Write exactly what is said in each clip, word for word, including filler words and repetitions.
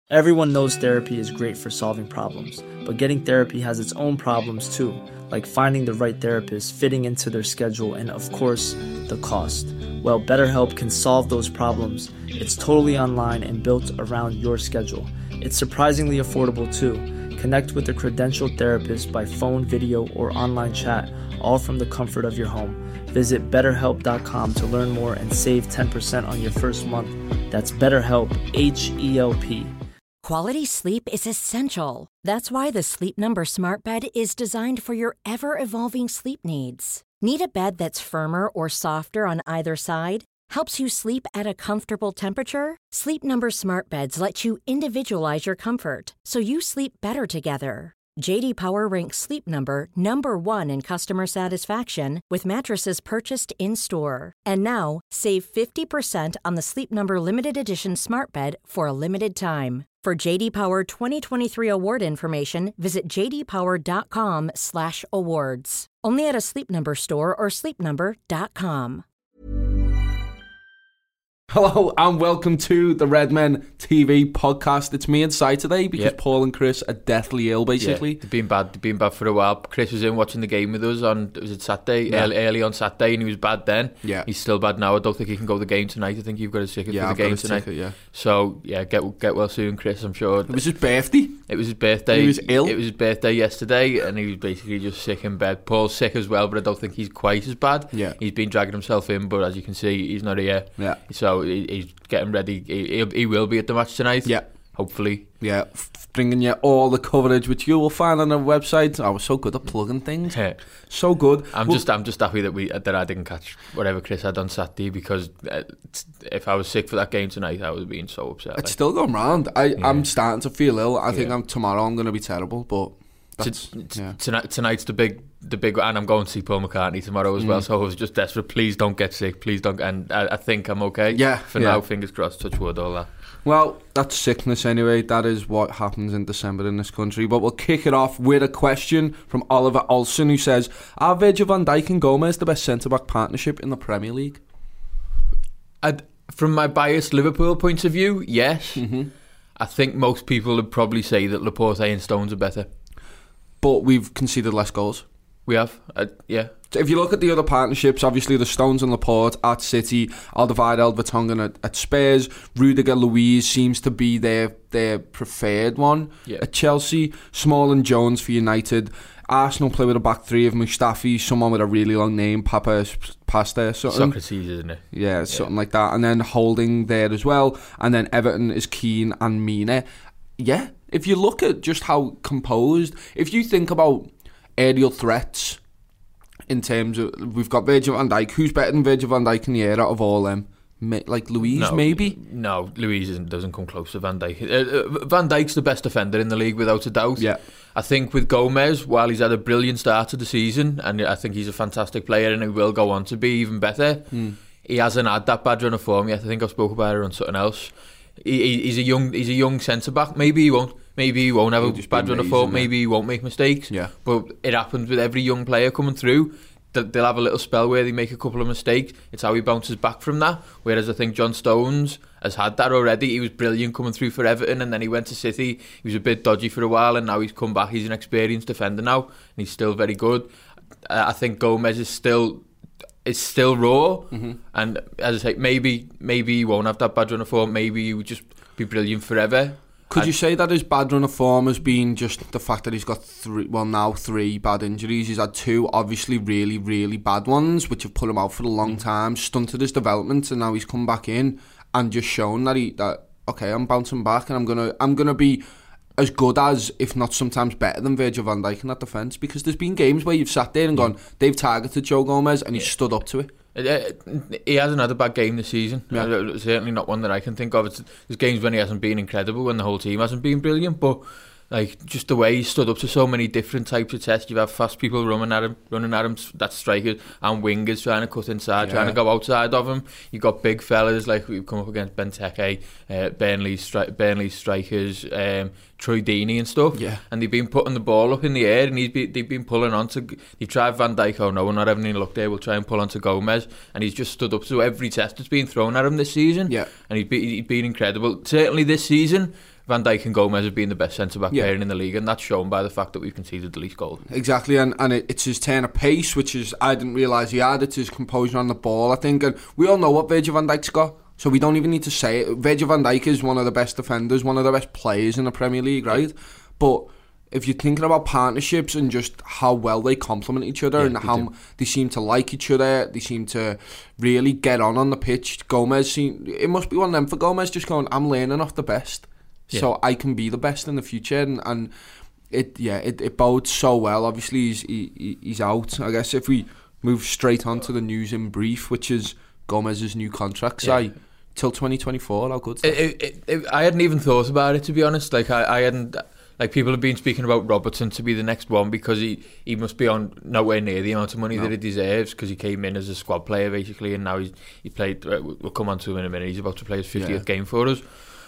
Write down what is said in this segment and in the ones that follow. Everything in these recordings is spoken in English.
Everyone knows therapy is great for solving problems, but getting therapy has its own problems too, like finding the right therapist, fitting into their schedule, and of course, the cost. Well, BetterHelp can solve those problems. It's totally online and built around your schedule. It's surprisingly affordable too. Connect with a credentialed therapist by phone, video, or online chat, all from the comfort of your home. Visit better help dot com to learn more and save ten percent on your first month. That's BetterHelp, H E L P. Quality sleep is essential. That's why the Sleep Number Smart Bed is designed for your ever-evolving sleep needs. Need a bed that's firmer or softer on either side? Helps you sleep at a comfortable temperature? Sleep Number Smart Beds let you individualize your comfort, so you sleep better together. J D Power ranks Sleep Number number one in customer satisfaction with mattresses purchased in-store. And now, save fifty percent on the Sleep Number Limited Edition Smart Bed for a limited time. For J D Power twenty twenty-three award information, visit j d power dot com slash awards. Only at a Sleep Number store or sleep number dot com. Hello and welcome to the Redmen T V podcast. It's me and Si today because yep. Paul and Chris are deathly ill, basically. Yeah, they've been bad. They've been bad for a while. Chris was in watching the game with us on, was it Saturday? Yeah. Early, early on Saturday, and he was bad then. Yeah. He's still bad now. I don't think he can go to the game tonight. I think you've got a ticket yeah, for the I've game got a tonight. Ticket, yeah. So, yeah, get get well soon, Chris, I'm sure. It was his birthday. It was his birthday. He was ill. It was his birthday yesterday, and he was basically just sick in bed. Paul's sick as well, but I don't think he's quite as bad. Yeah. He's been dragging himself in, but as you can see, he's not here. Yeah. So he, he's getting ready. He, he will be at the match tonight. Yeah. Hopefully. Yeah, f- bringing you all the coverage which you will find on our website. I was so good at plugging things. Yeah. So good. I'm well, just I'm just happy that we that I didn't catch whatever Chris had on Saturday, because uh, if I was sick for that game tonight, I would have been so upset. It's like. still going round. I, yeah. I'm starting to feel ill. I think yeah. I'm tomorrow I'm going to be terrible, but that's, T- t- yeah. tonight, tonight's the big the big and I'm going to see Paul McCartney tomorrow as mm. well, so I was just desperate. Please don't get sick. Please don't. And I, I think I'm okay. Yeah. For yeah. now, fingers crossed, touch wood, all that. Well, that's sickness anyway. That is what happens in December in this country. But we'll kick it off with a question from Oliver Olsen, who says, are Virgil van Dijk and Gomez the best centre-back partnership in the Premier League? I'd, from my biased Liverpool point of view, yes. Mm-hmm. I think most people would probably say that Laporte and Stones are better. But we've conceded less goals. We have, uh, yeah. If you look at the other partnerships, obviously the Stones and Laporte at City, Alderweireld, Vertonghen at, at Spurs, Rudiger, Luiz seems to be their their preferred one. Yeah. At Chelsea, Small and Jones for United. Arsenal play with a back three of Mustafi, someone with a really long name, Papa Pasta, something. Socrates, isn't it? Yeah, something yeah. like that. And then Holding there as well. And then Everton is Keane and Mina. Yeah, if you look at just how composed, if you think about aerial threats, in terms of, we've got Virgil van Dijk. Who's better than Virgil van Dijk in the era of all them? Like Luiz, no, maybe? No, Luiz isn't, doesn't come close to Van Dijk. Uh, uh, Van Dijk's the best defender in the league, without a doubt. Yeah. I think with Gomez, while he's had a brilliant start to the season, and I think he's a fantastic player and he will go on to be even better, mm. he hasn't had that bad run of form yet. I think I've spoke about it on something else. He, he's a young he's a young centre-back. Maybe he won't. Maybe he won't have He'll a bad run of form. Maybe he won't make mistakes. Yeah. But it happens with every young player coming through. They'll have a little spell where they make a couple of mistakes. It's how he bounces back from that. Whereas I think John Stones has had that already. He was brilliant coming through for Everton, and then he went to City. He was a bit dodgy for a while, and now he's come back. He's an experienced defender now, and he's still very good. Uh, I think Gomez is still is still raw, mm-hmm. and as I say, maybe maybe he won't have that bad run of form. Maybe he would just be brilliant forever. Could you say that his bad run of form has been just the fact that he's got three, well now three bad injuries? He's had two obviously really, really bad ones, which have put him out for a long time, stunted his development, and now he's come back in and just shown that he that okay, I'm bouncing back and I'm gonna I'm gonna be as good as, if not sometimes better than, Virgil van Dijk in that defence. Because there's been games where you've sat there and gone, they've targeted Joe Gomez and he's yeah. stood up to it. He hasn't had a bad game this season. Yeah. Certainly not one that I can think of. It's, there's games when he hasn't been incredible, when the whole team hasn't been brilliant, but like just the way he stood up to so many different types of tests. You have fast people running at him, running at him. That's strikers and wingers trying to cut inside, yeah. trying to go outside of him. You got big fellas like we've come up against Benteke, uh, Burnley's stri- Burnley's strikers, um, Troy Deeney and stuff. Yeah. And they've been putting the ball up in the air, and he's be, they've been pulling on to. He tried Van Dijk. Oh no, we're not having any luck there. We'll try and pull on to Gomez, and he's just stood up to every test that's been thrown at him this season. Yeah. And he's been, he's been incredible. Certainly this season. Van Dijk and Gomez have been the best centre-back yeah. pairing in the league, and that's shown by the fact that we've conceded the least goals. Exactly, and, and it, it's his turn of pace, which is I didn't realise he had. It's his composure on the ball, I think, and we all know what Virgil van Dijk's got, so we don't even need to say it. Virgil van Dijk is one of the best defenders, one of the best players in the Premier League, right? Yeah. But if you're thinking about partnerships and just how well they complement each other, yeah, and how do. they seem to like each other, they seem to really get on on the pitch. Gomez, seem, it must be one of them for Gomez, just going, I'm learning off the best. Yeah. So I can be the best in the future, and, and it yeah it, it bodes so well. Obviously he's he, he's out. I guess if we move straight on to the news in brief, which is Gomez's new contract, yeah. say till twenty twenty-four. How good? It, it, it, it, I hadn't even thought about it, to be honest. Like I, I hadn't. Like people have been speaking about Robertson to be the next one because he, he must be on nowhere near the amount of money no. that he deserves, because he came in as a squad player basically, and now he's he played. We'll come on to him in a minute. He's about to play his fiftieth yeah. game for us.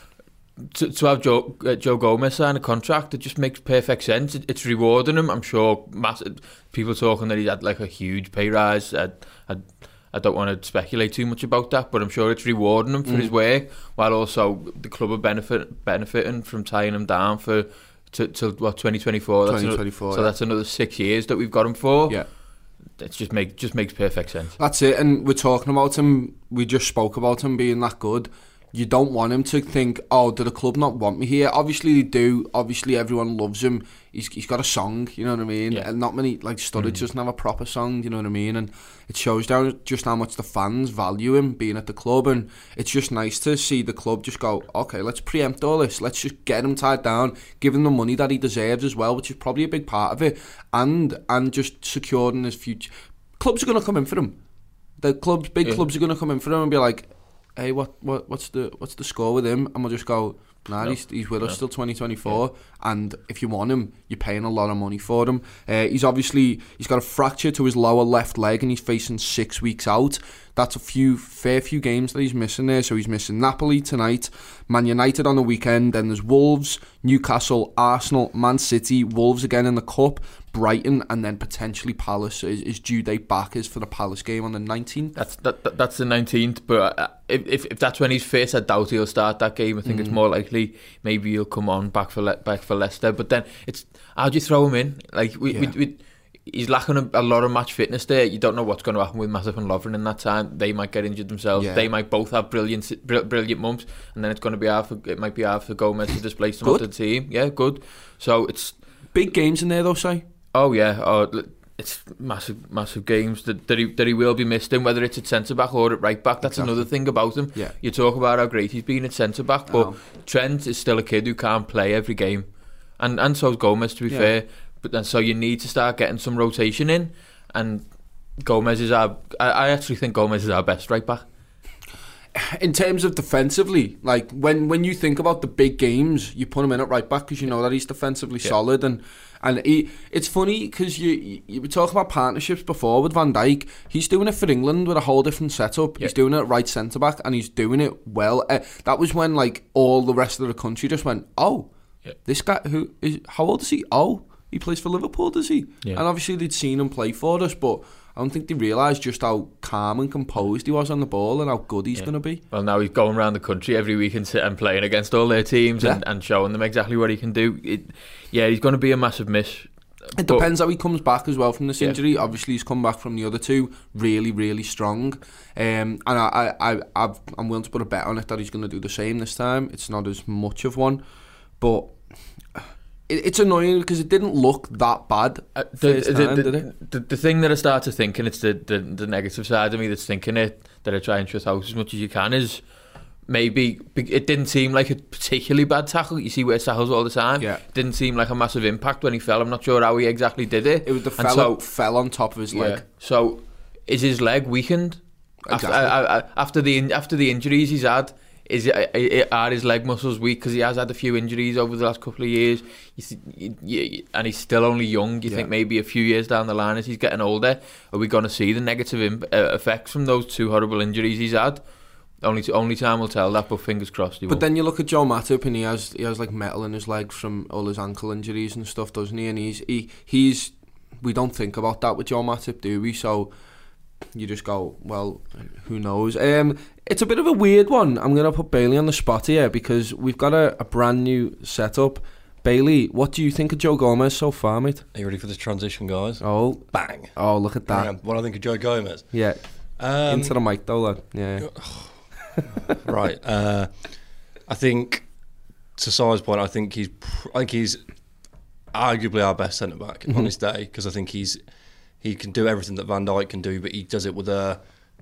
To, to have Joe, uh, Joe Gomez sign a contract, it just makes perfect sense. It, it's rewarding him. I'm sure massive, people talking that he's had like a huge pay rise. I, I, I don't want to speculate too much about that, but I'm sure it's rewarding him for mm. his work, while also the club are benefit, benefiting from tying him down for to, till what twenty twenty-four. That's twenty twenty-four. Another, so yeah. that's another six years that we've got him for. Yeah. It just make just makes perfect sense. That's it. And we're talking about him. We just spoke about him being that good. You don't want him to think, oh, do the club not want me here? Obviously they do. Obviously everyone loves him. He's he's got a song, you know what I mean? Yeah. And not many, like Sturridge mm. doesn't have a proper song, you know what I mean? And it shows down just how much the fans value him being at the club. And it's just nice to see the club just go, okay, let's preempt all this. Let's just get him tied down, give him the money that he deserves as well, which is probably a big part of it. And and just securing his future. Clubs are going to come in for him. The clubs, big yeah. clubs are going to come in for him and be like, hey, what, what what's the what's the score with him? And we'll just go, nah, no. he's, he's with no. us till twenty twenty-four. Yeah. And if you want him, you're paying a lot of money for him. Uh, he's obviously, he's got a fracture to his lower left leg and he's facing six weeks out. That's a few, fair few games that he's missing there. So he's missing Napoli tonight, Man United on the weekend, then there's Wolves, Newcastle, Arsenal, Man City, Wolves again in the Cup, Brighton, and then potentially Palace. His, his due date back is for the Palace game on the nineteenth. That's that, that that's the nineteenth, but uh, if, if if that's when he's fit, I doubt he'll start that game. I think mm. it's more likely maybe he'll come on back for Le- back for Leicester. But then it's, how do you throw him in? Like we, yeah. we, we he's lacking a, a lot of match fitness there. You don't know what's going to happen with Matip and Lovren in that time. They might get injured themselves. Yeah. They might both have brilliant brilliant months, and then it's going to be hard for, it might be hard for Gomez to displace them onto the team. Yeah, good. So it's big games in there though, say. Oh yeah, oh, it's massive, massive games that, that he that he will be missed in, whether it's at centre back or at right back. That's exactly. another thing about him. Yeah. You talk about how great he's been at centre back, but oh. Trent is still a kid who can't play every game, and and so's Gomez, to be yeah. fair. But then so you need to start getting some rotation in, and Gomez is our. I, I actually think Gomez is our best right back. In terms of defensively, like when, when you think about the big games, you put him in at right back because you know that he's defensively yeah. solid, and and he, it's funny because you, you you were talking about partnerships before with Van Dijk. He's doing it for England with a whole different setup. Yeah. He's doing it at right centre back, and he's doing it well. Uh, that was when like all the rest of the country just went, oh, yeah. this guy who is how old is he? Oh, he plays for Liverpool, does he? Yeah. And obviously they'd seen him play for us, but I don't think they realised just how calm and composed he was on the ball and how good he's yeah. going to be. Well, now he's going around the country every week and, and playing against all their teams yeah. and, and showing them exactly what he can do. It, yeah, he's going to be a massissive miss. It depends how he comes back as well from this injury. Yeah. Obviously, he's come back from the other two really, really strong. Um, and I, I, I, I've, I'm willing to put a bet on it that he's going to do the same this time. It's not as much of one. But it's annoying because it didn't look that bad uh, the, first the, time, the, did it? The, the thing that I start to think, and it's the, the, the negative side of me that's thinking it, that I try and shut out as much as you can, is maybe it didn't seem like a particularly bad tackle. You see where it tackles all the time. Yeah. It didn't seem like a massive impact when he fell. I'm not sure how he exactly did it. It was the fell, so, fell on top of his leg. Yeah. So is his leg weakened? Exactly. After, after, the, after the injuries he's had, Is it, are his leg muscles weak? Because he has had a few injuries over the last couple of years, you, you, and he's still only young. You yeah. think maybe a few years down the line, as he's getting older, are we going to see the negative imp- uh, effects from those two horrible injuries he's had? Only to, only time will tell that, but fingers crossed. He but won't. Then you look at Joe Matip, and he has he has like metal in his legs from all his ankle injuries and stuff, doesn't he? And he's he he's we don't think about that with Joe Matip, do we? So you just go, well, who knows? Um, it's a bit of a weird one. I'm going to put Bailey on the spot here because we've got a, a brand new setup. Bailey, what do you think of Joe Gomez so far, mate? Are you ready for this transition, guys? Oh. Bang. Oh, look at that. Yeah, what I think of Joe Gomez? Yeah. Um, Into the mic, though, lad. Yeah. Right. Uh, I think, to Si's point, I think he's, I think he's arguably our best centre-back mm-hmm. on his day, because I think he's he can do everything that Van Dijk can do, but he does it with a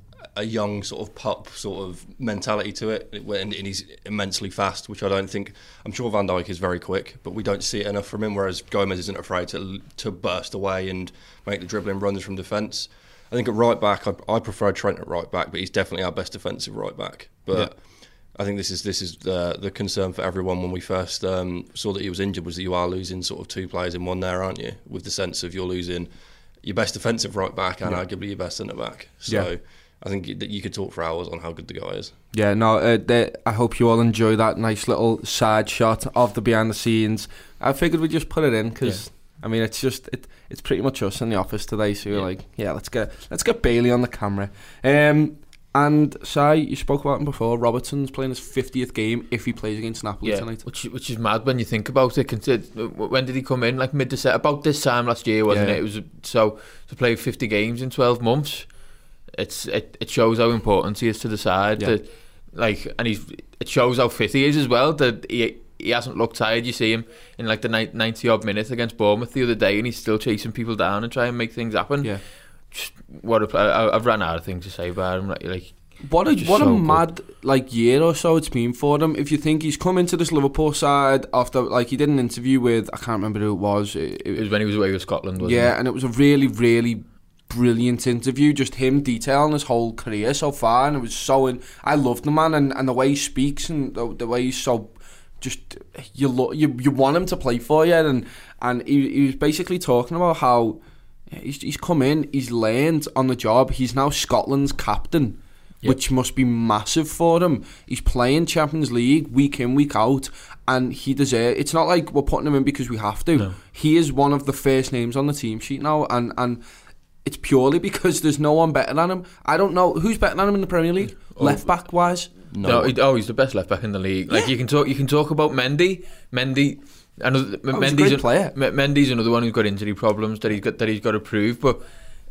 a young sort of pup sort of mentality to it, and, and he's immensely fast, which I don't think. I'm sure Van Dijk is very quick, but we don't see it enough from him. Whereas Gomez isn't afraid to to burst away and make the dribbling runs from defence. I think at right back, I, I prefer Trent at right back, but he's definitely our best defensive right back. But yeah. I think this is this is the the concern for everyone when we first um, saw that he was injured, was that you are losing sort of two players in one there, aren't you? With the sense of you're losing your best defensive right back and yeah. arguably your best centre back. So. Yeah. I think that you could talk for hours on how good the guy is. Yeah, no, uh, they, I hope you all enjoy that nice little side shot of the behind the scenes. I figured we'd just put it in because, yeah. I mean, it's just it, it's pretty much us in the office today. So you're yeah. like, yeah, let's get let's get Bailey on the camera. Um, and Si, you spoke about him before. Robertson's playing his fiftieth game if he plays against Napoli yeah, tonight. Which which is mad when you think about it. Consider, when did he come in? Like mid-December, about this time last year, wasn't yeah. it? It was so to play fifty games in twelve months. It's it, it shows how important he is to the side. Yeah. That, like, and he's it shows how fit he is as well. That he he hasn't looked tired. You see him in like the ninety odd minutes against Bournemouth the other day, and he's still chasing people down and trying to make things happen. Yeah, just what a, I, I've ran out of things to say about him. Like, like what a what so a mad good. like year or so it's been for him. If you think he's come into this Liverpool side after, like, he did an interview with, I can't remember who it was. It, it was when he was away with Scotland, wasn't yeah, it? And it was a really really. brilliant interview, just him detailing his whole career so far, and it was so in, I loved the man, and, and the way he speaks and the, the way he's so just you lo- you you want him to play for you, and and he, he was basically talking about how he's he's come in, he's learned on the job, he's now Scotland's captain, yep. which must be massive for him. He's playing Champions League week in, week out, and he deserves. It's not like we're putting him in because we have to. No. He is one of the first names on the team sheet now, and and. It's purely because there's no one better than him. I don't know who's better than him in the Premier League, oh, left back wise. No, no he, oh, he's the best left back in the league. Like yeah. you can talk, you can talk about Mendy. Mendy, another oh, Mendy's a great player. M- Mendy's another one who's got injury problems that he's got that he's got to prove. But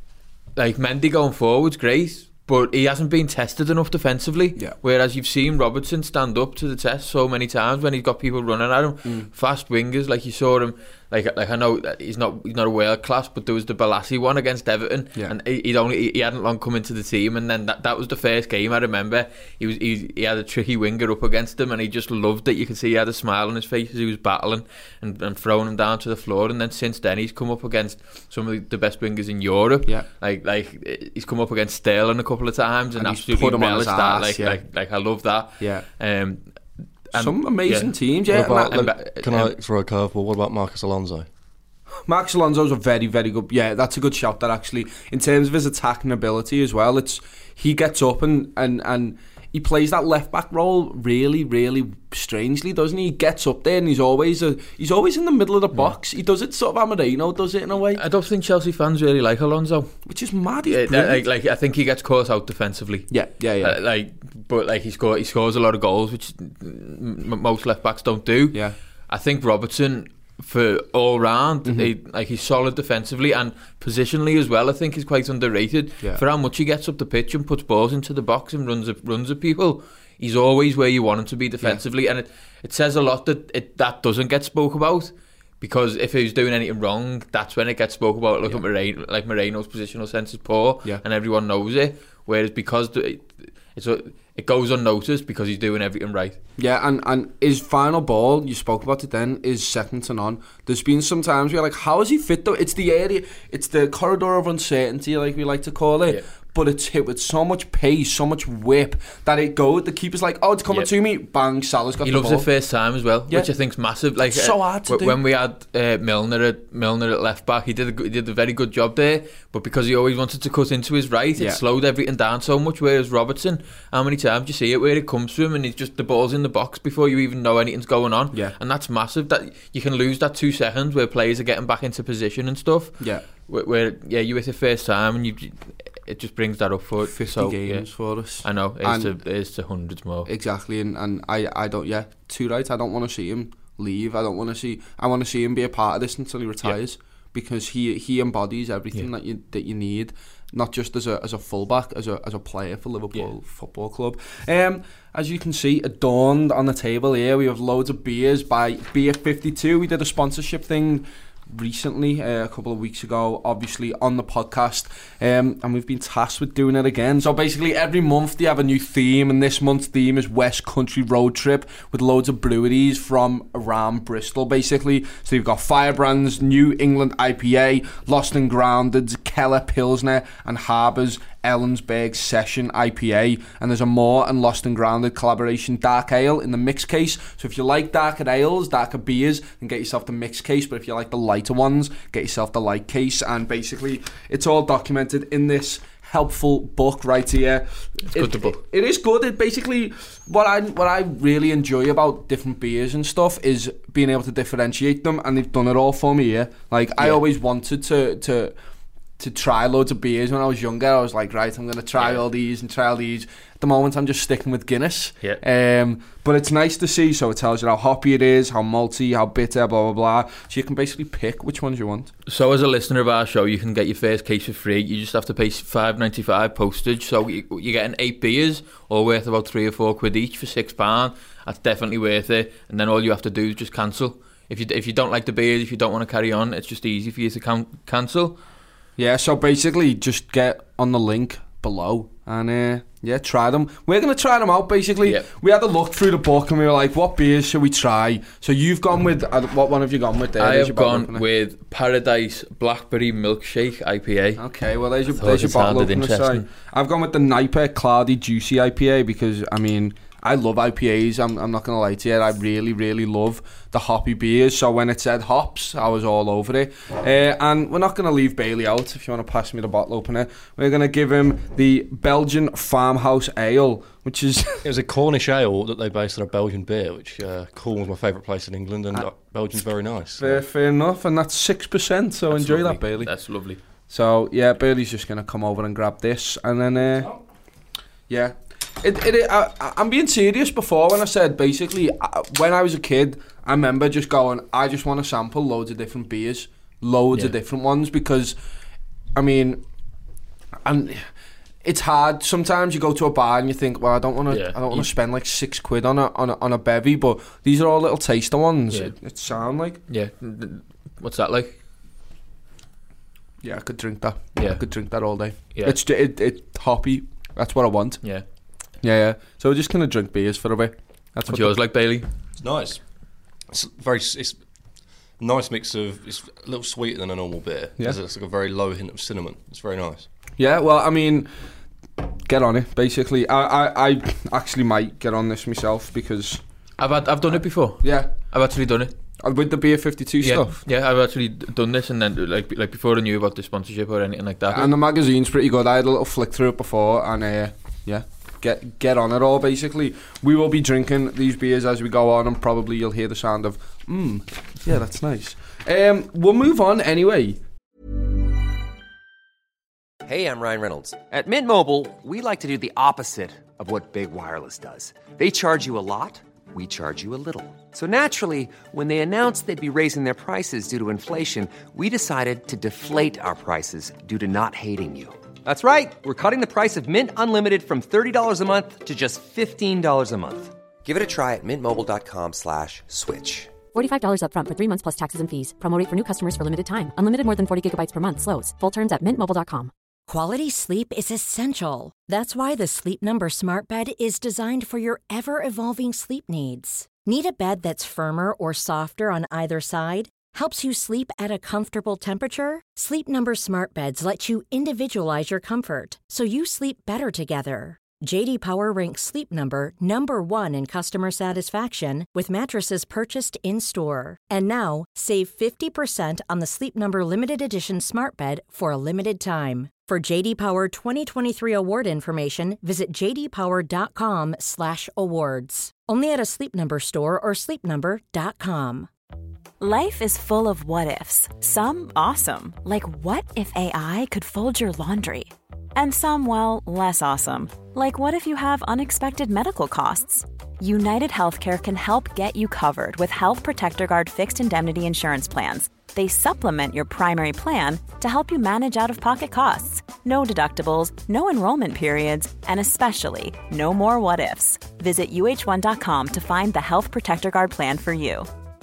like Mendy going forward's great, but he hasn't been tested enough defensively. Yeah. Whereas you've seen Robertson stand up to the test so many times when he's got people running at him, mm. fast wingers. Like you saw him. Like, like I know that he's not he's not a world class, but there was the Balassi one against Everton, yeah. and he, he'd only he hadn't long come into the team, and then that, that was the first game I remember. He was he, he had a tricky winger up against him, and he just loved it. You could see he had a smile on his face as he was battling and, and throwing him down to the floor. And then since then, he's come up against some of the, the best wingers in Europe. Yeah. Like like he's come up against Sterling a couple of times and, and absolutely relished that. Ass, like, yeah. like like I love that. Yeah. Um, And, Some amazing yeah. teams, yeah. About, and, and, can um, I throw a curveball? What about Marcus Alonso? Marcus Alonso's a very, very good. Yeah, that's a good shout. That actually, in terms of his attacking ability as well, it's he gets up and and and he plays that left back role really, really strangely, doesn't he? He gets up there and he's always a, he's always in the middle of the box. Yeah. He does it sort of Amarino does it in a way. I don't think Chelsea fans really like Alonso, which is mad. He's yeah, like, like I think he gets caught out defensively. Yeah, yeah, yeah. Uh, like, but like he score he scores a lot of goals, which m- most left backs don't do. Yeah, I think Robertson, for all round, mm-hmm. he, like he's solid defensively and positionally as well. I think he's quite underrated yeah. for how much he gets up the pitch and puts balls into the box and runs at, runs at people. He's always where you want him to be defensively, yeah. and it, it says a lot that it, that doesn't get spoke about, because if he was doing anything wrong, that's when it gets spoke about. Look yeah. at Moreno, like Moreno's positional sense is poor, yeah. and everyone knows it. Whereas because the, it, it's a, it goes unnoticed because he's doing everything right. Yeah, and, and his final ball, you spoke about it then, is second to none. There's been some times where you're like, how is he fit though? It's the area, it's the corridor of uncertainty, like we like to call it. Yeah. But it's hit with so much pace, so much whip, that it goes, the keeper's like, oh, it's coming yep. to me, bang, Salah's got he the ball. He loves it first time as well, yeah. which I think's massive. Like, it's so hard to uh, do. When we had uh, Milner at Milner at left back, he did a, he did a very good job there, but because he always wanted to cut into his right, it yeah. slowed everything down so much. Whereas Robertson, how many times do you see it where it comes to him and he's just, the ball's in the box before you even know anything's going on? Yeah. And that's massive. That you can lose that two seconds where players are getting back into position and stuff. Yeah. where, where yeah, you hit the first time and you, it just brings that up for fifty so, games yeah. for us. I know, it's to, it's to hundreds more. Exactly, and, and I, I don't, yeah, too right, I don't want to see him leave. I don't want to see, I want to see him be a part of this until he retires, yeah. because he he embodies everything yeah. that you that you need, not just as a as a fullback, as a as a player for Liverpool yeah. Football Club. Um, as you can see, adorned on the table here, we have loads of beers by Beer fifty-two. We did a sponsorship thing recently, uh, a couple of weeks ago, obviously on the podcast, um, and we've been tasked with doing it again. So basically every month they have a new theme, and this month's theme is West Country Road Trip with loads of breweries from around Bristol basically. So you've got Firebrand's New England I P A, Lost and Grounded, Keller Pilsner, and Harbour's Ellensburg Session I P A, and there's a Moore and Lost and Grounded collaboration dark ale in the mix case. So if you like darker ales, darker beers, then get yourself the mix case, but if you like the lighter ones, get yourself the light case. And basically it's all documented in this helpful book right here. It's it, good the book. It, it is good. It basically, what I what I really enjoy about different beers and stuff is being able to differentiate them, and they've done it all for me here. Like, yeah. I always wanted to to to try loads of beers when I was younger. I was like, right, I'm going to try yeah. all these and try all these. At the moment, I'm just sticking with Guinness. Yeah. Um, but it's nice to see, so it tells you how hoppy it is, how malty, how bitter, blah, blah, blah. So you can basically pick which ones you want. So as a listener of our show, you can get your first case for free. You just have to pay five ninety-five postage. So you, you're getting eight beers, all worth about three or four quid each for six pounds. That's definitely worth it. And then all you have to do is just cancel. If you if you don't like the beers, if you don't want to carry on, it's just easy for you to can- cancel. Yeah, so basically just get on the link below and uh, yeah, try them. We're going to try them out basically. Yep. We had a look through the book and we were like, what beers should we try? So you've gone with, uh, what one have you gone with there? I There's have your gone opener. with Paradise Blackberry Milkshake I P A. Okay, well there's your, I there's your bottle opener. interesting. Sorry. I've gone with the Niper Cloudy Juicy I P A because, I mean, I love I P As, I'm, I'm not going to lie to you, I really, really love the hoppy beers, so when it said hops, I was all over it. Uh, and we're not going to leave Bailey out. If you want to pass me the bottle opener, we're going to give him the Belgian Farmhouse Ale, which is... It was a Cornish ale that they based on a Belgian beer, which uh, Cornwall's my favourite place in England, and uh, Belgium's very nice. Fair, fair enough, and that's six percent, so That's enjoy lovely. that, Bailey. That's lovely. So, yeah, Bailey's just going to come over and grab this, and then, uh, yeah... It, it, I, I'm being serious before when I said basically I, when I was a kid I remember just going I just want to sample loads of different beers, loads yeah. of different ones, because I mean and it's hard sometimes. You go to a bar and you think, well, I don't want to yeah. I don't want to spend like six quid on a on a, on a bevy, but these are all little taster ones. yeah. it, it sound like yeah what's that like? Yeah, I could drink that. Yeah. I could drink that all day. Yeah. It's it, it hoppy. That's what I want. Yeah. Yeah, yeah. So we're just gonna drink beers for a bit. That's What's what yours the, like, Bailey? It's nice. It's very. It's a nice mix of. It's a little sweeter than a normal beer. Yeah. It's like a very low hint of cinnamon. It's very nice. Yeah. Well, I mean, get on it. Basically, I, I, I actually might get on this myself because I've had, I've done it before. Yeah. I've actually done it. With the Beer fifty-two yeah. stuff. Yeah, I've actually done this, and then like like before I knew about the sponsorship or anything like that. And the magazine's pretty good. I had a little flick through it before, and uh, yeah. Get get on it all, basically. We will be drinking these beers as we go on, and probably you'll hear the sound of, mmm, yeah, that's nice. Um, we'll move on anyway. Hey, I'm Ryan Reynolds. At Mint Mobile, we like to do the opposite of what Big Wireless does. They charge you a lot, we charge you a little. So naturally, when they announced they'd be raising their prices due to inflation, we decided to deflate our prices due to not hating you. That's right. We're cutting the price of Mint Unlimited from thirty dollars a month to just fifteen dollars a month. Give it a try at mintmobile.com slash switch. forty-five dollars up front for three months plus taxes and fees. Promo rate for new customers for limited time. Unlimited more than forty gigabytes per month. Slows full terms at mint mobile dot com. Quality sleep is essential. That's why the Sleep Number Smart Bed is designed for your ever-evolving sleep needs. Need a bed that's firmer or softer on either side? Helps you sleep at a comfortable temperature? Sleep Number Smart Beds let you individualize your comfort, so you sleep better together. J D Power ranks Sleep Number number one in customer satisfaction with mattresses purchased in-store. And now, save fifty percent on the Sleep Number Limited Edition Smart Bed for a limited time. For J D Power twenty twenty-three award information, visit j d power dot com slash awards. Only at a Sleep Number store or sleep number dot com. Life is full of what-ifs. Some awesome, like what if A I could fold your laundry? And some, well, less awesome, like what if you have unexpected medical costs? United Healthcare can help get you covered with Health Protector Guard fixed indemnity insurance plans. They supplement your primary plan to help you manage out-of-pocket costs. No deductibles, no enrollment periods, and especially no more what-ifs. Visit U H one dot com to find the Health Protector Guard plan for you.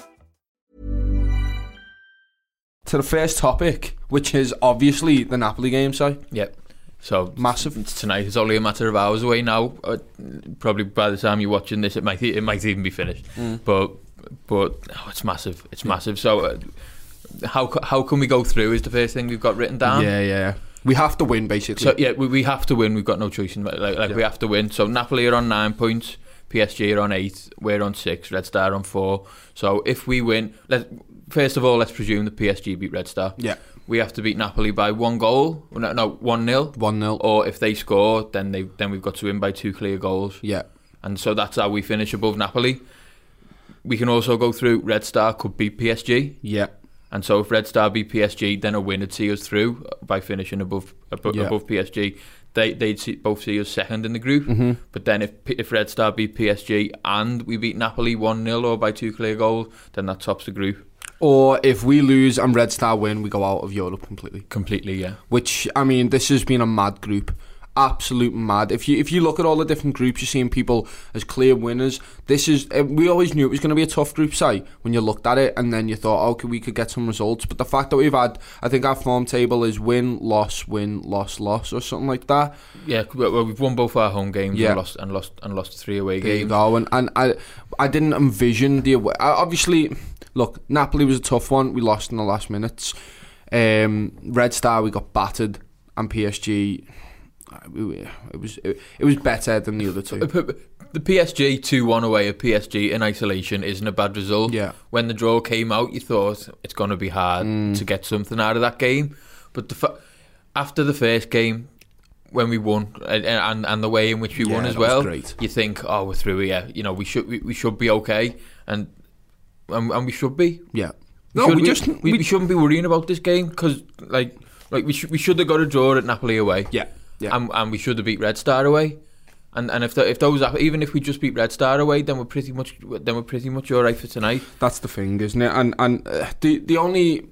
To the first topic, which is obviously the Napoli game, Si. Yep. So massive. It's tonight. It's only a matter of hours away now. Uh, probably by the time you're watching this, it might it might even be finished. Mm. But but oh, it's massive. It's massive. So uh, how how can we go through? Is the first thing we've got written down. Yeah, yeah. We have to win, basically. So yeah, we, we have to win. We've got no choice. In, like like yeah. we have to win. So Napoli are on nine points. P S G are on eight. We're on six. Red Star on four. So if we win, let first of all, let's presume that P S G beat Red Star. Yeah. We have to beat Napoli by one goal. No, no one nil. one nil. Or if they score, then they then we've got to win by two clear goals. Yeah. And so that's how we finish above Napoli. We can also go through Red Star could beat P S G. Yeah. And so if Red Star beat P S G, then a win would see us through by finishing above above, yeah. above P S G. They they'd see, both see us second in the group. Mm-hmm. But then if if Red Star beat P S G and we beat Napoli one nil or by two clear goals, then that tops the group. Or if we lose and Red Star win, we go out of Europe completely. Completely, yeah. Which, I mean, this has been a mad group. Absolute mad. If you if you look at all the different groups, you're seeing people as clear winners. This is, we always knew it was going to be a tough group, say, when you looked at it, and then you thought, okay, we could get some results. But the fact that we've had, I think our form table is win, loss, win, loss, loss, or something like that. Yeah, well, we've won both our home games yeah. and lost and lost and lost three away there games. There you go. And, and I, I didn't envision the away. Obviously, look, Napoli was a tough one. We lost in the last minutes. Um, Red Star, we got battered, and P S G. It was it, it was better than the other two. The P S G two one away at P S G in isolation isn't a bad result. Yeah. When the draw came out, you thought it's going to be hard mm. to get something out of that game. But the fa- after the first game, when we won, and and, and the way in which we yeah, won as well, great. You think, oh, we're through here. You know, we should we, we should be okay, and and, and we should be. Yeah. We no, should, we, we just we, we shouldn't be worrying about this game because like like we should we should have got a draw at Napoli away. Yeah. Yeah. And, and we should have beat Red Star away, and and if the, if those even if we just beat Red Star away, then we're pretty much then we're pretty much all right for tonight. That's the thing, isn't it? And and uh, the the only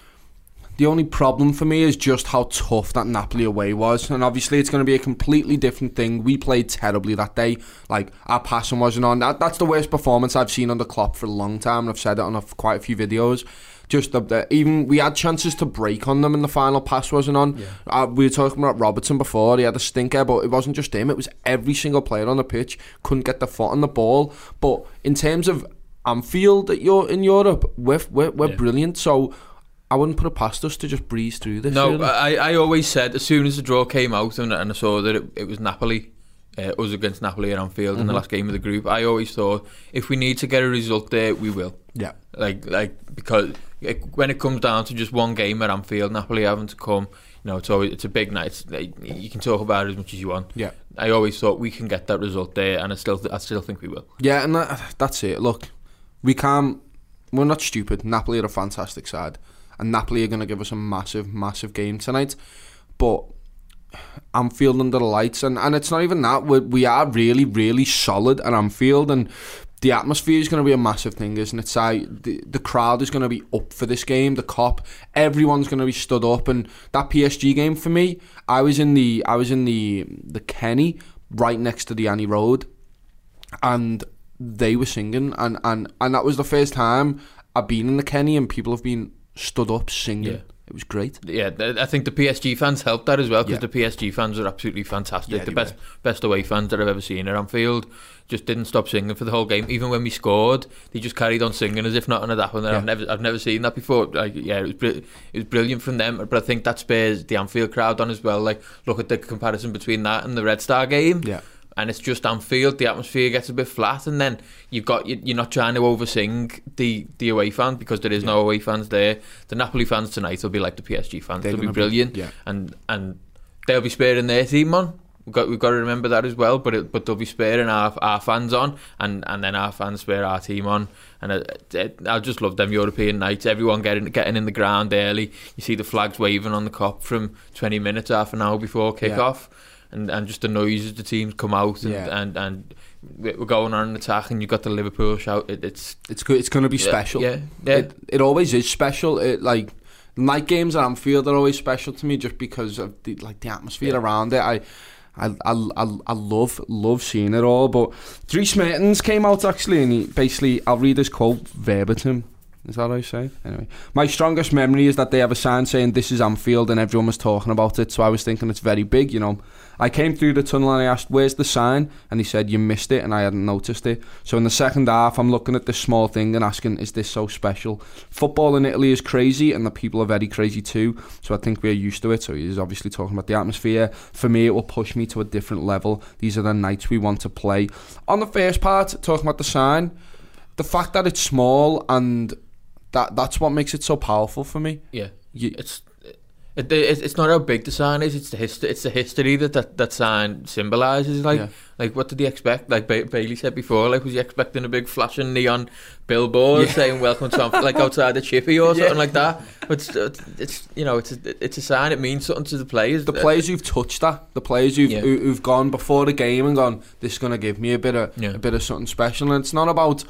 the only problem for me is just how tough that Napoli away was, and obviously it's going to be a completely different thing. We played terribly that day. Like our passing wasn't on. That that's the worst performance I've seen under Klopp for a long time, and I've said it on a, quite a few videos. Just up there. Even we had chances to break on them and the final pass wasn't on. Yeah. Uh, we were talking about Robertson before. He had a stinker, but it wasn't just him. It was every single player on the pitch. Couldn't get the foot on the ball. But in terms of Anfield at your, in Europe, we're, we're, we're yeah. brilliant. So I wouldn't put it past us to just breeze through this. No, really. I, I always said as soon as the draw came out and, and I saw that it, it was Napoli, uh, us against Napoli at Anfield mm-hmm. in the last game of the group, I always thought if we need to get a result there, we will. Yeah. Like, like because... when it comes down to just one game at Anfield, Napoli having to come, you know, it's always, it's a big night. It's, like, you can talk about it as much as you want. Yeah, I always thought we can get that result there, and I still, I still think we will. Yeah, and that, that's it. Look, we can't. We're not stupid. Napoli are a fantastic side, and Napoli are going to give us a massive, massive game tonight. But Anfield under the lights, and, and it's not even that. We're, we are really, really solid at Anfield, and the atmosphere is going to be a massive thing, isn't it? So the, the crowd is going to be up for this game. The cop, everyone's going to be stood up. And that P S G game for me, I was in the I was in the the Kenny right next to the Annie Road, and they were singing, and, and, and that was the first time I've been in the Kenny, and people have been stood up singing. Yeah. It was great. Yeah, I think the P S G fans helped that as well, because yeah. the P S G fans are absolutely fantastic. Yeah, the best were. best away fans that I've ever seen at Anfield. Just didn't stop singing for the whole game. Even when we scored, they just carried on singing as if nothing had happened. Yeah. I've never, I've never seen that before. Like, yeah, it was, br- it was brilliant from them. But I think that spurs the Anfield crowd on as well. Like, look at the comparison between that and the Red Star game. Yeah. And it's just Anfield. The atmosphere gets a bit flat, and then you've got you're not trying to oversing the the away fans because there is yeah. no away fans there. The Napoli fans tonight will be like the P S G fans. They're They'll be brilliant, be, yeah. and and they'll be sparing their team on. We've got we've got to remember that as well. But it, but they'll be spurring our our fans on, and, and then our fans spur our team on. And it, it, I just love them European nights. Everyone getting getting in the ground early. You see the flags waving on the Kop from twenty minutes, half an hour before kick-off. Yeah. And, and just the noise as the teams come out and, yeah. and, and we're going on an attack, and you've got the Liverpool shout. It, it's it's good. It's going to be yeah, special. Yeah, yeah. It, it always is special. It like night games at Anfield are always special to me just because of the like the atmosphere yeah. around it. I, I, I, I, I love love seeing it all. But Dries Mertens came out actually, and he basically, I'll read his quote verbatim. Is that what I say? Anyway, my strongest memory is that they have a sign saying this is Anfield, and everyone was talking about it. So I was thinking it's very big, you know. I came through the tunnel and I asked, where's the sign? And he said, you missed it, and I hadn't noticed it. So in the second half, I'm looking at this small thing and asking, is this so special? Football in Italy is crazy, and the people are very crazy too. So I think we're used to it. So he's obviously talking about the atmosphere. For me, it will push me to a different level. These are the nights we want to play. On the first part, talking about the sign, the fact that it's small, and that that's what makes it so powerful for me. Yeah, you, it's it, it, it's not how big the sign is. It's the history. It's the history that that, that sign symbolises. Like, yeah. like what did he expect? Like ba- Bailey said before. Like, was he expecting a big flashing neon billboard yeah. saying "Welcome to Anfield," like outside the Chippy or something yeah. like that? But it's, it's you know it's a, it's a sign. It means something to the players. The players who've touched that. The players who've yeah. who, who've gone before the game and gone, this is going to give me a bit of yeah. a bit of something special. And it's not about.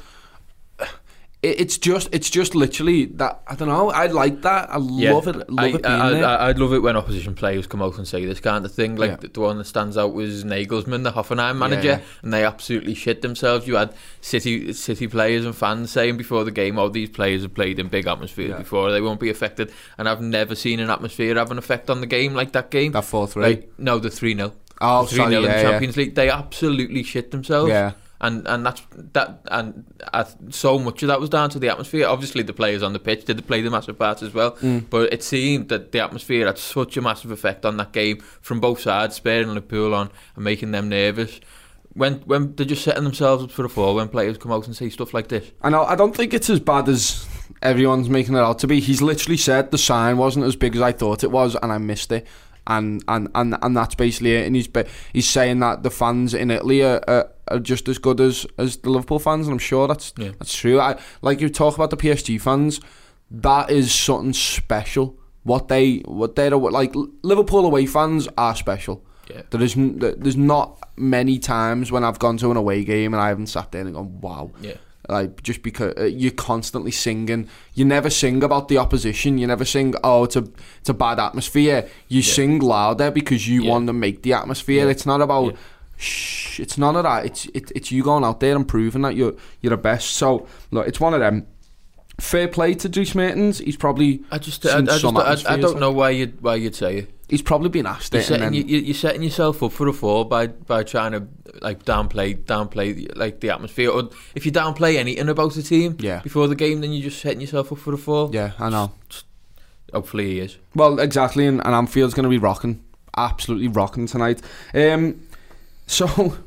It's just, it's just literally that. I don't know. I like that. I yeah. love it. Love I, it being I, there. I, I'd love it when opposition players come out and say this kind of thing. Like yeah. the, the one that stands out was Nagelsmann, the Hoffenheim manager, yeah, yeah. and they absolutely shit themselves. You had City, City players and fans saying before the game, "Oh, these players have played in big atmospheres yeah. before; they won't be affected." And I've never seen an atmosphere have an effect on the game like that game. That four three. Like, no, the three nil. Oh, three nil yeah, in the yeah. Champions League. They absolutely shit themselves. Yeah. And and that's that and uh, so much of that was down to the atmosphere. Obviously, the players on the pitch did play the massive part as well. Mm. But it seemed that the atmosphere had such a massive effect on that game from both sides, spurring Liverpool on and making them nervous. When when they're just setting themselves up for a fall when players come out and say stuff like this. I know. I don't think it's as bad as everyone's making it out to be. He's literally said the sign wasn't as big as I thought it was, and I missed it. And, and, and, and that's basically it. And he's he's saying that the fans in Italy are, are, are just as good as, as the Liverpool fans, and I'm sure that's yeah. that's true. I, like you talk about the P S G fans, that is something special. What they what they're like Liverpool away fans are special. Yeah. There is there's not many times when I've gone to an away game and I haven't sat there and gone, wow. Yeah. Like, just because uh, you're constantly singing. You never sing about the opposition. You never sing, oh, it's a it's a bad atmosphere. You yeah. sing louder because you yeah. want to make the atmosphere. Yeah. It's not about, yeah. shh, it's none of that. It's it, it's you going out there and proving that you're, you're the best. So, look, it's one of them. Fair play to Dries Mertens. He's probably I just I, I, just, I, I don't know why you'd, why you'd say it. He's probably been asked you're it. Setting, and then, you, you're setting yourself up for a fall by, by trying to like downplay downplay like the atmosphere. Or if you downplay anything about the team yeah. before the game, then you're just setting yourself up for a fall. Yeah, I know. Just, hopefully he is. Well, exactly, and, and Anfield's going to be rocking, absolutely rocking tonight. Um, so,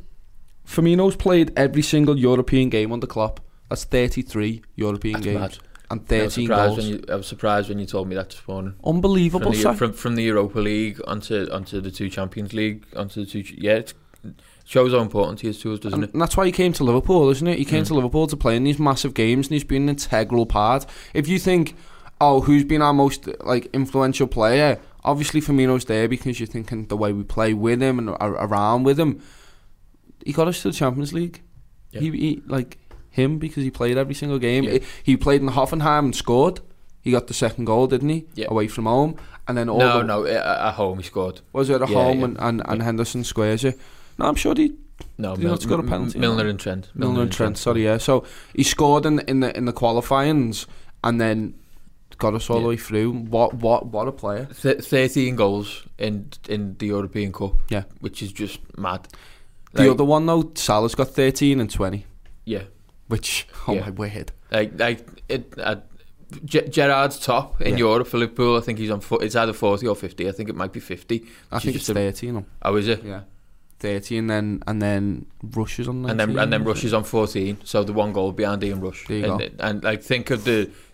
Firmino's played every single European game on the Klopp. That's thirty-three European That's games. Mad. And thirteen I goals. When you, I was surprised when you told me that this morning. Unbelievable. From the, from, from the Europa League onto onto the two Champions League onto the two. Yeah, it shows how important he is to us, doesn't and, it? And that's why he came to Liverpool, isn't it? He came mm. to Liverpool to play in these massive games, and he's been an integral part. If you think, oh, who's been our most like influential player? Obviously, Firmino's there because you're thinking the way we play with him and around with him. He got us to the Champions League. Yeah. He, he like. Him because he played every single game. Yeah. He played in Hoffenheim and scored. He got the second goal, didn't he? Yeah. Away from home, and then all no, the, no, at home he scored. Was it at yeah, home yeah. and, and, and yeah. Henderson squares it? No, I'm sure he. No, did he Mil- not score a penalty. Milner and Trent. Milner, Milner and Trent, Trent. Sorry, yeah. So he scored in in the in the qualifyings, and then got us all yeah. the way through. What what what a player! Th- Thirteen goals in in the European Cup. Yeah, which is just mad. The like, other one though, Salah's got thirteen and twenty. Yeah. Which, oh yeah. my word. Like, like it, uh, G- Gerrard's top in yeah. Europe for Liverpool. I think he's on. Fo- it's either forty or fifty. I think it might be fifty. I think it's thirty. You know. Oh, is it? Yeah, thirty, and then and then Rush is on nineteen. And then and then Rush is on fourteen. So the one goal behind Ian Rush. There you and, go. And, and like think of the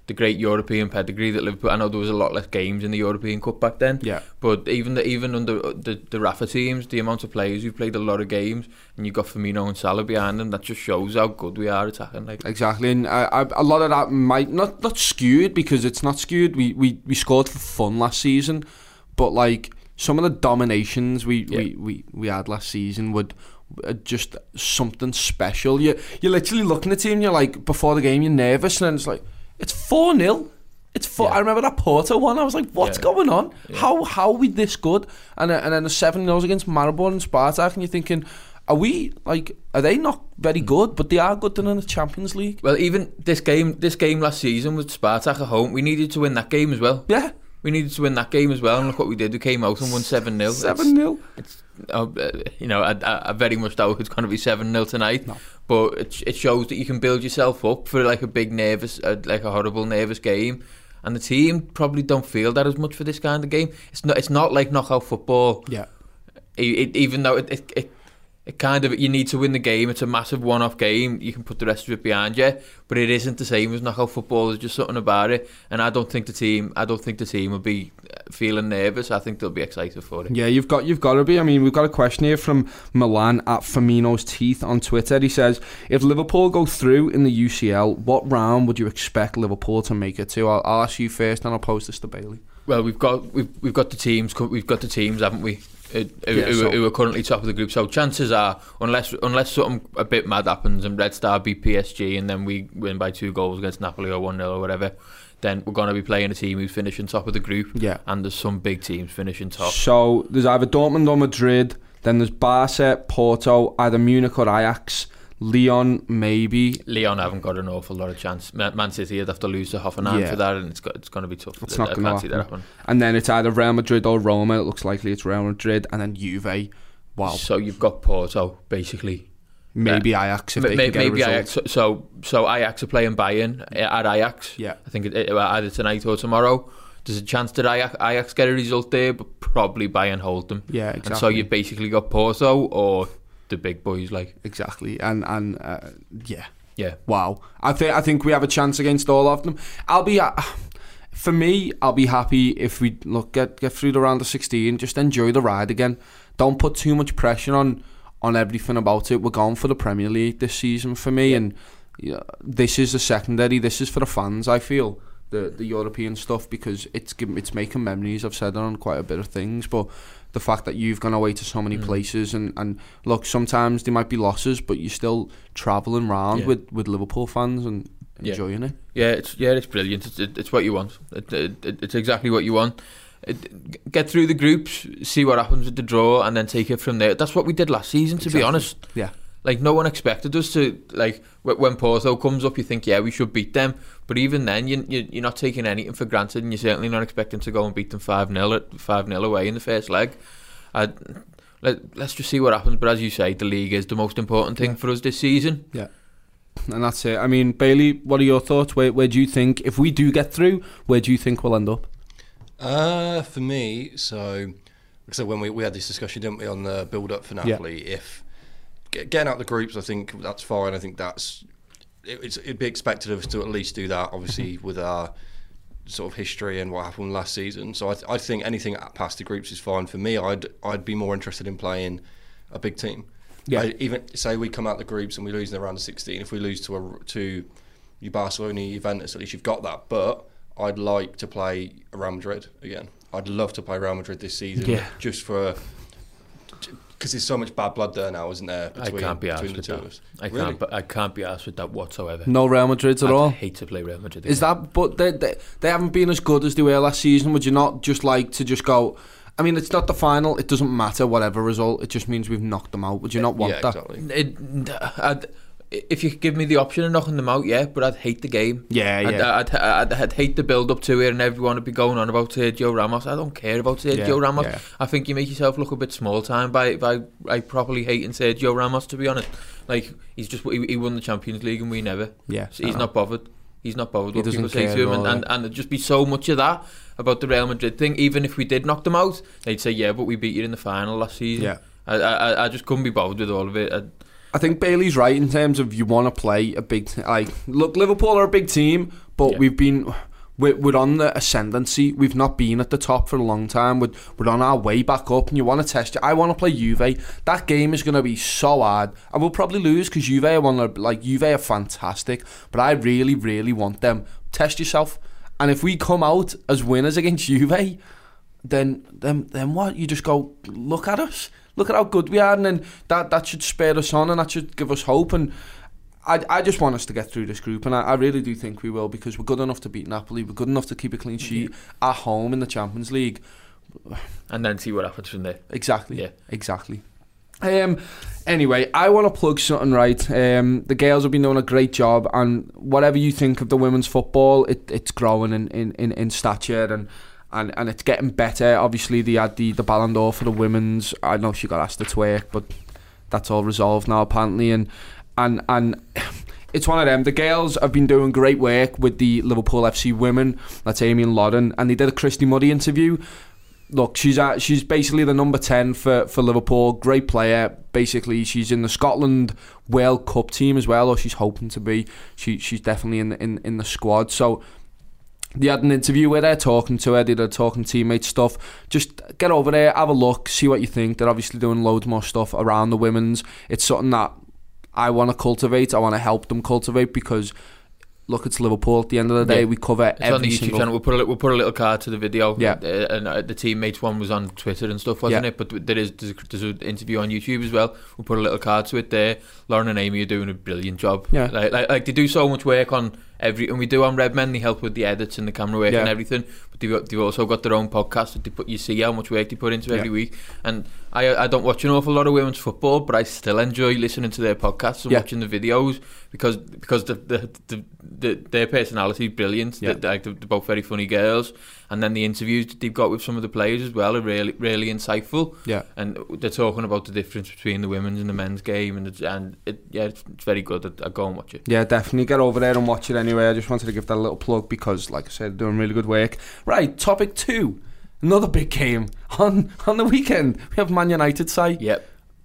the great European pedigree that Liverpool. I know there was a lot less games in the European Cup back then. Yeah. But even the, even under the the Rafa teams, the amount of players who've played a lot of games, and you've got Firmino and Salah behind them, that just shows how good we are attacking. Like exactly, and uh, I, a lot of that might not not skewed because it's not skewed. We we, we scored for fun last season, but like some of the dominations we yeah. we, we, we had last season would. Uh, just something special. You you're literally looking at it and you're like, before the game you're nervous, and then it's like, it's four nil. It's four. Yeah. I remember that Porto one. I was like, what's yeah. going on? Yeah. How how are we this good? And uh, and then the seven nils against Maribor and Spartak, and you're thinking, are we like? Are they not very good? But they are good than in the Champions League. Well, even this game, this game last season with Spartak at home, we needed to win that game as well. Yeah, we needed to win that game as well. And look what we did. We came out and won seven nil. Seven nil. It's Uh, you know, I, I very much doubt it's going to be seven nil tonight. No. But it, it shows that you can build yourself up for like a big nervous, uh, like a horrible nervous game. And the team probably don't feel that as much for this kind of game. It's not. It's not like knockout football. Yeah. It, it, even though it, it, it, it kind of you need to win the game. It's a massive one-off game. You can put the rest of it behind you, but it isn't the same as knockout football. There's just something about it, and I don't think the team. I don't think the team will be feeling nervous. I think they'll be excited for it. Yeah, you've got you've got to be. I mean, we've got a question here from Milan at Firmino's Teeth on Twitter. He says, if Liverpool go through in the U C L, what round would you expect Liverpool to make it to? I'll, I'll ask you first, and I'll pose this to Bailey. Well, we've got we've we've got the teams. We've got the teams, haven't we? Who, yeah, who, so. who are currently top of the group. So chances are, unless unless something a bit mad happens and Red Star beat P S G and then we win by two goals against Napoli or one nil or whatever, then we're going to be playing a team who's finishing top of the group. Yeah. And there's some big teams finishing top. So there's either Dortmund or Madrid, then there's Barca, Porto, either Munich or Ajax, Lyon maybe. Lyon haven't got an awful lot of chance. Man City would have to lose to Hoffenheim yeah. for that, and it's got, it's going to be tough. It's not going to happen. happen. And then it's either Real Madrid or Roma. It looks likely it's Real Madrid, and then Juve. Wow. So you've got Porto basically. Maybe uh, Ajax if they maybe, can get maybe a result. Ajax. So, so so Ajax are playing Bayern at Ajax. Yeah. I think it, it, either tonight or tomorrow. There's a chance that Ajax, Ajax get a result there, but probably Bayern hold them. Yeah, exactly. And so you've basically got Porto or the big boys, like exactly, and and uh, yeah, yeah. Wow, I think I think we have a chance against all of them. I'll be, uh, for me, I'll be happy if we look get get through the round of sixteen. Just enjoy the ride again. Don't put too much pressure on on everything about it. We're going for the Premier League this season for me, and you know, this is the secondary. This is for the fans. I feel the the European stuff because it's it's making memories. I've said on quite a bit of things, but the fact that you've gone away to so many mm. places and, and look, sometimes there might be losses, but you're still travelling around yeah. with, with Liverpool fans and enjoying yeah. it. Yeah, it's yeah, it's brilliant. It's it, it's what you want. It, it, it, it's exactly what you want. It, get through the groups, see what happens with the draw, and then take it from there. That's what we did last season, to exactly. be honest. Yeah. Like, no one expected us to, like, when Porto comes up, you think, yeah, we should beat them. But even then, you, you, you're not taking anything for granted, and you're certainly not expecting to go and beat them five nil at five nil away in the first leg. I, let, let's just see what happens. But as you say, the league is the most important thing yeah. for us this season. Yeah. And that's it. I mean, Bailey, what are your thoughts? Where, where do you think, if we do get through, where do you think we'll end up? Uh, for me, so, so when we, we had this discussion, didn't we, on the build-up for Napoli, yeah. if getting out the groups, I think that's fine. I think that's it, it's, it'd be expected of us to at least do that, obviously, with our sort of history and what happened last season. So I, th- I think anything past the groups is fine. For me, I'd I'd be more interested in playing a big team. Yeah. I, even say we come out the groups and we lose in the round of sixteen. If we lose to a to your Barcelona, Juventus, at least you've got that. But I'd like to play Real Madrid again. I'd love to play Real Madrid this season, yeah. just for. Because there's so much bad blood there now, isn't there? Between, I can't be asked between the with two that. of us. I really? can't. But I can't be asked with that whatsoever. No Real Madrids at I'd all. I hate to play Real Madrid again. Is that? But they, they they haven't been as good as they were last season. Would you not just like to just go? I mean, it's not the final. It doesn't matter whatever result. It just means we've knocked them out. Would you not want yeah, that? Exactly. It, I'd, if you could give me the option of knocking them out, yeah, but I'd hate the game. Yeah, yeah. I'd, I'd, I'd, I'd hate the build up to it, and everyone would be going on about Sergio Ramos. I don't care about Sergio yeah, Ramos. Yeah. I think you make yourself look a bit small time by by, by properly hating Sergio Ramos. To be honest, like he's just he, he won the Champions League and we never. Yeah, so he's not bothered. He's not bothered he what people say care to him, and, all, and and there'd just be so much of that about the Real Madrid thing. Even if we did knock them out, they'd say, yeah, but we beat you in the final last season. Yeah, I I, I just couldn't be bothered with all of it. I, I think Bailey's right in terms of you want to play a big t- like look, Liverpool are a big team, but yeah. we've been we're, we're on the ascendancy. We've not been at the top for a long time. We're, we're on our way back up, and you want to test it. I want to play Juve. That game is going to be so hard, and we'll probably lose because Juve are one of, like Juve are fantastic, but I really, really want them. Test yourself, and if we come out as winners against Juve, then then then what? You just go, look at us. Look at how good we are, and then that, that should spur us on, and that should give us hope. And I I just want us to get through this group, and I, I really do think we will, because we're good enough to beat Napoli. We're good enough to keep a clean sheet at home in the Champions League, and then see what happens from there. Exactly. Yeah. Exactly. Um. Anyway, I want to plug something right. Um. The girls have been doing a great job, and whatever you think of the women's football, it it's growing in in, in, in stature and. And and it's getting better. Obviously, they had the, the Ballon d'Or for the women's. I know she got asked to twerk, but that's all resolved now, apparently. And and and it's one of them. The girls have been doing great work with the Liverpool F C women. That's Amy and Lauren. And they did a Christy Muddy interview. Look, she's at, she's basically the number ten for, for Liverpool. Great player. Basically, she's in the Scotland World Cup team as well, or she's hoping to be. She she's definitely in the, in in the squad. So. They had an interview with her, talking to her, they did talking teammate stuff. Just get over there, have a look, see what you think. They're obviously doing loads more stuff around the women's. It's something that I want to cultivate, I want to help them cultivate, because look, it's Liverpool at the end of the day. Yeah. We cover it's every on the YouTube single... channel. We'll put, a, we'll put a little card to the video. Yeah. Uh, and uh, the teammates one was on Twitter and stuff, wasn't yeah. it? But there is there's, there's an interview on YouTube as well. We'll put a little card to it there. Lauren and Amy are doing a brilliant job. Yeah. Like, like, like they do so much work on every... And we do on Redmen, they help with the edits and the camera work yeah. and everything. But they've, they've also got their own podcast that they put... You see how much work they put into yeah. every week. And I I don't watch an awful lot of women's football, but I still enjoy listening to their podcasts and yeah. watching the videos, because because the the, the, the their personality is brilliant. Yeah. They're, they're both very funny girls, and then the interviews that they've got with some of the players as well are really really insightful. Yeah, and they're talking about the difference between the women's and the men's game, and it's, and it, yeah, it's, it's very good. I, I go and watch it. Yeah, definitely get over there and watch it anyway. I just wanted to give that a little plug because, like I said, they're doing really good work. Right, topic two. Another big game on on the weekend. We have Man United side. Yep.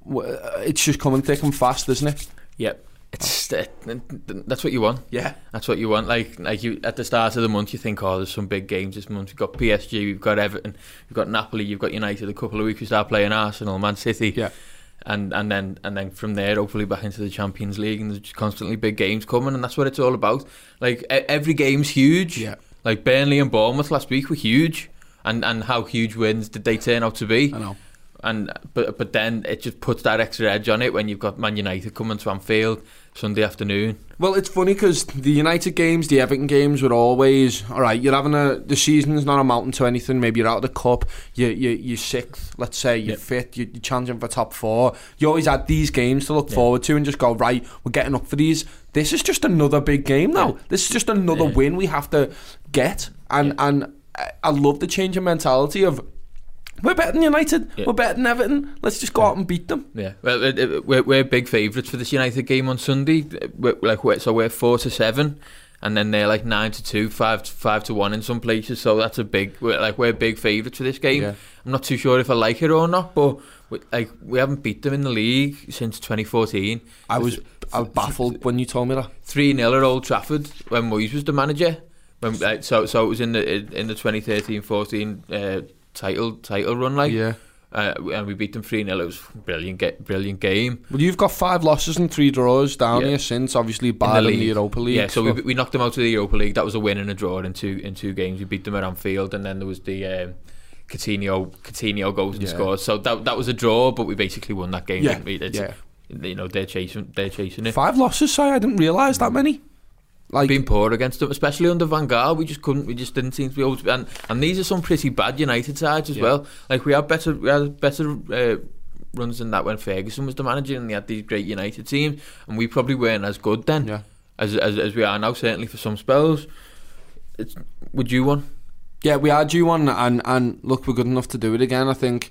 It's just coming thick and fast, isn't it? Yep. It's uh, that's what you want. Yeah. That's what you want. Like like you at the start of the month, you think, oh, there's some big games this month. We've got P S G, we've got Everton, we've got Napoli, you've got United. A couple of weeks we start playing Arsenal, Man City. Yeah. And and then and then from there, hopefully back into the Champions League, and there's just constantly big games coming, and that's what it's all about. Like every game's huge. Yeah. Like Burnley and Bournemouth last week were huge. And and how huge wins did they turn out to be? I know. And but but then it just puts that extra edge on it when you've got Man United coming to Anfield Sunday afternoon. Well, it's funny because the United games, the Everton games were always all right. You're having a the season's not amounting to anything. Maybe you're out of the cup. You you you're sixth. Let's say you're yeah. fit. You're, you're challenging for top four. You always had these games to look yeah. forward to and just go right. We're getting up for these. This is just another big game now. Yeah. This is just another yeah. win we have to get. And yeah. and. I love the change in mentality of we're better than United, yeah. we're better than Everton, let's just go out and beat them. Yeah, well, it, it, we're, we're big favourites for this United game on Sunday. We're, like we're, so we're four to seven, and then they're like nine to two, five to five to one in some places. So that's a big, we're, like we're big favourites for this game. Yeah. I'm not too sure if I like it or not, but we, like we haven't beat them in the league since twenty fourteen. I was I was baffled when you told me that. three nil at Old Trafford when Moyes was the manager. When, uh, so so it was in the in the twenty thirteen fourteen uh, title title run, like yeah, uh, and we beat them three nil. It was a brilliant get, brilliant game. Well, you've got five losses and three draws down yeah. here since, obviously bad in the, in the Europa League. Yeah, so we, we knocked them out of the Europa League. That was a win and a draw in two in two games. We beat them at Anfield, and then there was the um, Coutinho Coutinho goes and yeah. scores. So that that was a draw, but we basically won that game. Yeah, didn't we? It's, yeah. You know they're chasing they're chasing it. Five losses, sorry, I didn't realise that many. Like, been poor against them, especially under Van Gaal. We just couldn't. We just didn't seem to be able to. And, and these are some pretty bad United sides as yeah. well. Like we had better, we had better uh, runs than that when Ferguson was the manager, and they had these great United teams. And we probably weren't as good then yeah. as, as as we are now. Certainly for some spells. It's, would you one? Yeah, we are due one, and and look, we're good enough to do it again. I think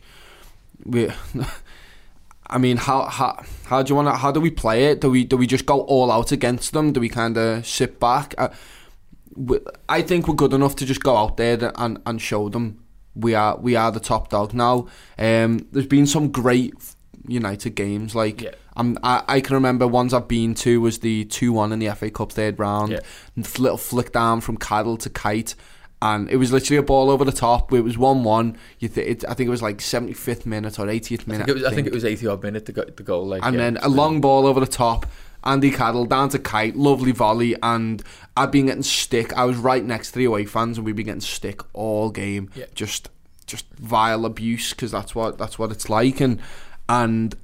we. I mean, how how how do you want to? How do we play it? Do we do we just go all out against them? Do we kind of sit back? Uh, we, I think we're good enough to just go out there and, and show them we are we are the top dog now. Um, there's been some great United games. Like, yeah. I'm, I, I can remember ones I've been to was the two one in the F A Cup third round. Yeah. Little flick down from Cadel to Kite. And it was literally a ball over the top. It was one one. You th- it, I think it was like seventy-fifth minute or eightieth minute. I think it was, I think. I think it was eighty odd minute to go, the goal. Like, and yeah, then a long ball over the top. Andy Cadel down to Kite, lovely volley, and I'd been getting stick. I was right next to the away fans, and we'd been getting stick all game. Yeah. Just, just vile abuse, because that's what that's what it's like. And and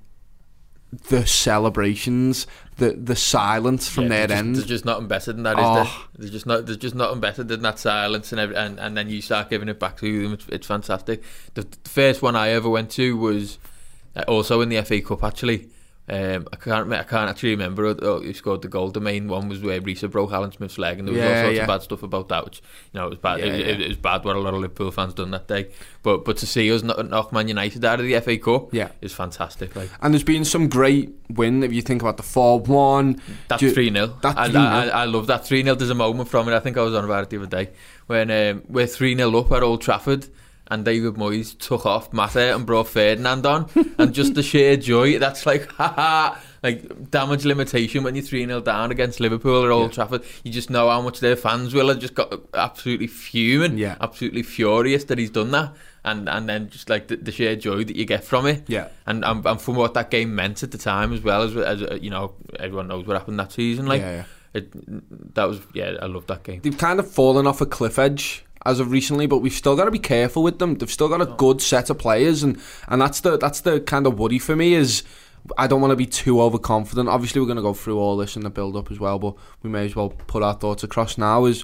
the celebrations, the the silence from yeah, their there's end. Just, there's just nothing better than that, is Oh. there? There's just not. There's just nothing better than that silence, and every, and and then you start giving it back to them. It's, it's fantastic. The, the first one I ever went to was also in the F A Cup, actually. Um, I can't. I can't actually remember who scored the goal. The main one was where Risa broke Alan Smith's leg, and there was Yeah, all sorts yeah. of bad stuff about that. Which, you know, it was bad. Yeah, it, yeah. It, it was bad what a lot of Liverpool fans done that day. But but to see us knock, knock Man United out of the F A Cup, Yeah. is fantastic. Like, And there's been some great win. If you think about the four one, that's Ju- three nil. That I, three nil. I, I love that three nil. There's a moment from it. I think I was on about it the other day when um, we're three nil up at Old Trafford. And David Moyes took off Mata and brought Ferdinand on, and just the sheer joy, that's like, haha, like damage limitation when you're three nil down against Liverpool at Old Yeah. Trafford. You just know how much their fans will have just got absolutely fuming, Yeah. absolutely furious that he's done that, and and then just like the, the sheer joy that you get from it, Yeah. and and, and from what that game meant at the time as well, as, as you know, everyone knows what happened that season, like, Yeah, yeah. It, that was, yeah, I love that game. They've kind of fallen off a cliff edge as of recently, but we've still got to be careful with them. They've still got a good set of players, and, and that's the that's the kind of worry for me, is I don't want to be too overconfident. Obviously, we're going to go through all this in the build-up as well, but we may as well put our thoughts across now. Is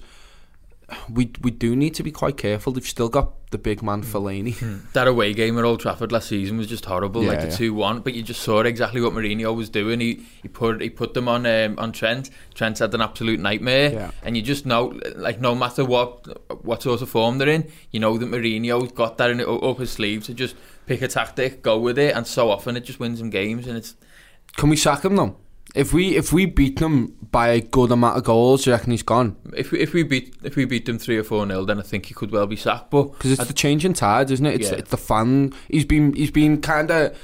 we we do need to be quite careful. They've still got the big man Fellaini. That away game at Old Trafford last season was just horrible, Yeah, like the yeah. two one. But you just saw exactly what Mourinho was doing. He he put he put them on um, on Trent. Trent had an absolute nightmare, Yeah. and you just know, like, no matter what what sort of form they're in, you know that Mourinho's got that in it, up his sleeve to just pick a tactic, go with it, and so often it just wins him games. And it's Can we sack him though? If we if we beat them by a good amount of goals, do you reckon he's gone? if we if we beat if we beat them three or four nil, then I think he could well be sacked. But Because it's I- the changing tides, isn't it? It's, Yeah. it's the fan. He's been he's been kind of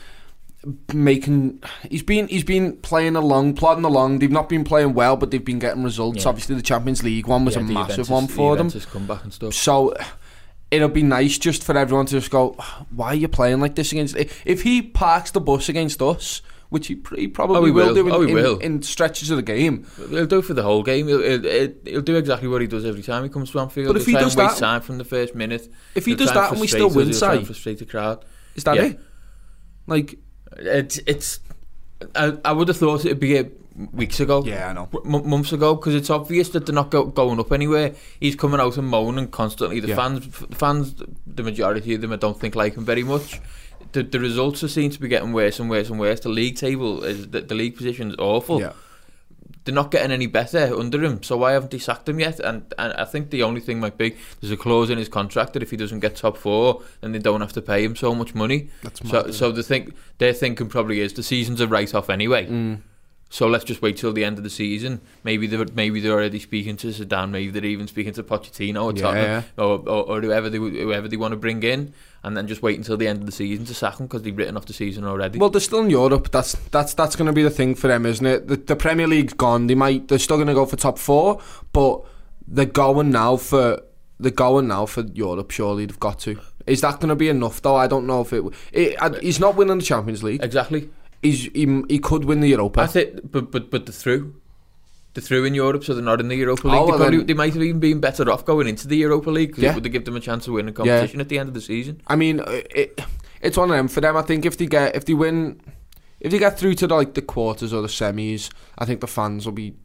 making. He's been he's been playing along, plodding along. They've not been playing well, but they've been getting results. Yeah. Obviously, the Champions League one was yeah, a the massive Juventus- one for the them. Juventus comeback and stuff. So it'll be nice just for everyone to just go, why are you playing like this against? If he parks the bus against us, which he, pr- he probably Oh, he will, will. do in, Oh, he in, will. in stretches of the game. He'll do it for the whole game. He'll, he'll, he'll do exactly what he does every time he comes to Anfield. But if He'll he try does and waste that- time from the first minute. If he He'll does try that and we frustrate still us, win, he'll try and Si, frustrate the crowd. is that Yeah. it? Like, It's it's. I, I would have thought it'd be it weeks ago. yeah, I know. M- months ago, because it's obvious that they're not go- going up anywhere. He's coming out and moaning constantly. The Yeah. fans, f- fans, the majority of them, I don't think like him very much. The, the results are seem to be getting worse and worse and worse. The league table is the, the league position is awful. Yeah. They're not getting any better under him, so why haven't they sacked him yet? And, and I think the only thing might be there's a clause in his contract that if he doesn't get top four, then they don't have to pay him so much money. That's so mad, so the think their thinking probably is the season's a write off anyway. Mm. So let's just wait till the end of the season. Maybe they're maybe they're already speaking to Zidane. Maybe they're even speaking to Pochettino or Yeah, Tottenham yeah. Or, or, or whoever they whoever they want to bring in, and then just wait until the end of the season to sack him because they've written off the season already. Well, they're still in Europe. That's that's that's going to be the thing for them, isn't it? The, the Premier League's gone. They might. They're still going to go for top four, but they're going now for they're going now for Europe. Surely they've got to. Is that going to be enough though? I don't know if it. it I, he's not winning the Champions League. exactly. He's he, he could win the Europa. I think, but but but they're through. They're through in Europe, so they're not in the Europa League. Oh, they, well probably, then- they might have even been better off going into the Europa League because Yeah. it would give them a chance to win a competition at the end of the season. I mean, it, it's one of them for them. I think if they get if they win, if they get through to the, like the quarters or the semis, I think the fans will be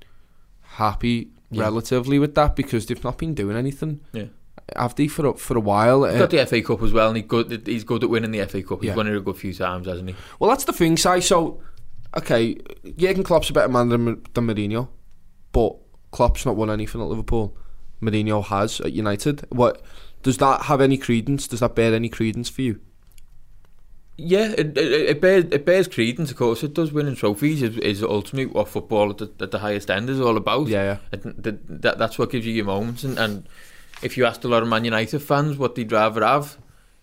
happy Yeah. relatively with that because they've not been doing anything. Yeah. Have they for a, for a while? He's got the F A Cup as well, and he's good. He's good at winning the F A Cup. He's Yeah. won it a good few times, hasn't he? Well, that's the thing, Si. So, okay, Jurgen Klopp's a better man than, than Mourinho, but Klopp's not won anything at Liverpool. Mourinho has at United. What does that have any credence? Does that bear any credence for you? Yeah, it, it, it bears it bears credence. Of course, it does. Winning trophies is, is ultimately what football at the, at the highest end is all about. Yeah, yeah. It, that, that that's what gives you your moments. And, and if you asked a lot of Man United fans what they'd rather have,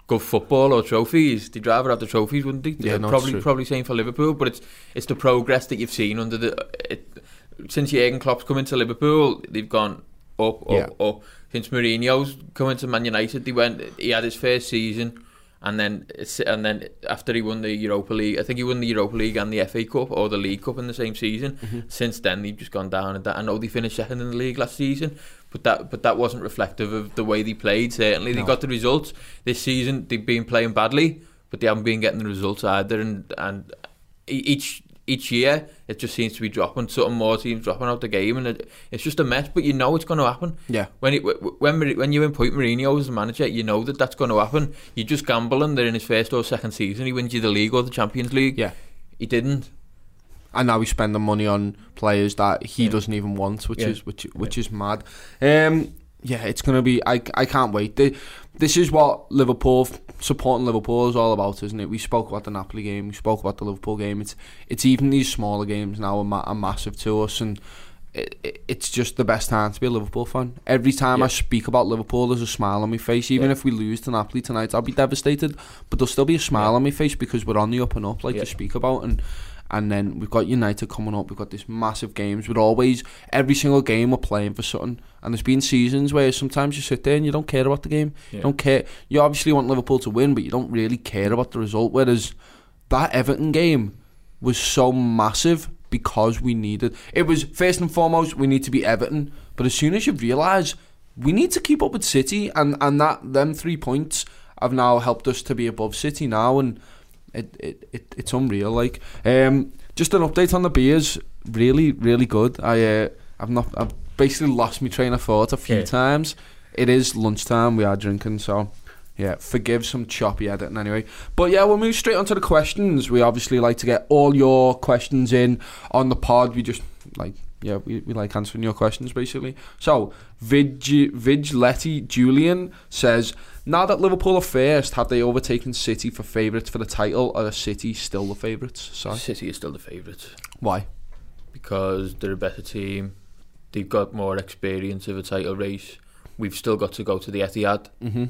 good football or trophies, they'd rather have the trophies, wouldn't they? Yeah, no, probably true. probably same for Liverpool, but it's it's the progress that you've seen under the it, since Jurgen Klopp's come into Liverpool, they've gone up, up, Yeah. up. Since Mourinho's come into Man United, they went. He had his first season, and then and then after he won the Europa League, I think he won the Europa League and the F A Cup or the League Cup in the same season. Mm-hmm. Since then, they've just gone down. And that I know they finished second in the league last season, but that but that wasn't reflective of the way they played. Certainly, they No. got the results this season. They've been playing badly, but they haven't been getting the results either. And and each. Each year, it just seems to be dropping. Something more teams dropping out the game, and it, it's just a mess. But you know it's going to happen. Yeah. When it, when when you appoint Mourinho as the manager, you know that that's going to happen. You just gamble, and they're in his first or second season. He wins you the league or the Champions League. Yeah. He didn't. And now he's spending money on players that he Yeah. doesn't even want, which Yeah. is which which is mad. Um, yeah, it's gonna be. I I can't wait. The, this is what Liverpool supporting Liverpool is all about, isn't it? We spoke about the Napoli game. We spoke about the Liverpool game. It's it's even these smaller games now are, ma- are massive to us, and it, it, it's just the best time to be a Liverpool fan. Every time Yeah. I speak about Liverpool, there's a smile on my face. Even Yeah. if we lose to Napoli tonight, I'll be devastated, but there'll still be a smile Yeah. on my face because we're on the up and up, like Yeah. you speak about, and. And then we've got United coming up. We've got this massive games. We're always, every single game we're playing for something. And there's been seasons where sometimes you sit there and you don't care about the game. Yeah. You don't care. You obviously want Liverpool to win, but you don't really care about the result. Whereas that Everton game was so massive because we needed. It was, first and foremost, we need to be Everton. But as soon as you realise we need to keep up with City, and, and that them three points have now helped us to be above City now, and It, it it it's unreal. Like, um, just an update on the beers. Really, really good. I uh, I've not I've basically lost my train of thought a few Yeah. times. It is lunchtime. We are drinking, so yeah. Forgive some choppy editing anyway. But yeah, we'll move straight on to the questions. We obviously like to get all your questions in on the pod. We just like yeah we, we like answering your questions basically. So Vig Vigletti Julian says, now that Liverpool are first, have they overtaken City for favourites for the title, or are City still the favourites? Sorry. City is still the favourites Why? because they're a better team. They've got more experience of a title race. We've still got to go to the Etihad, Mm-hmm.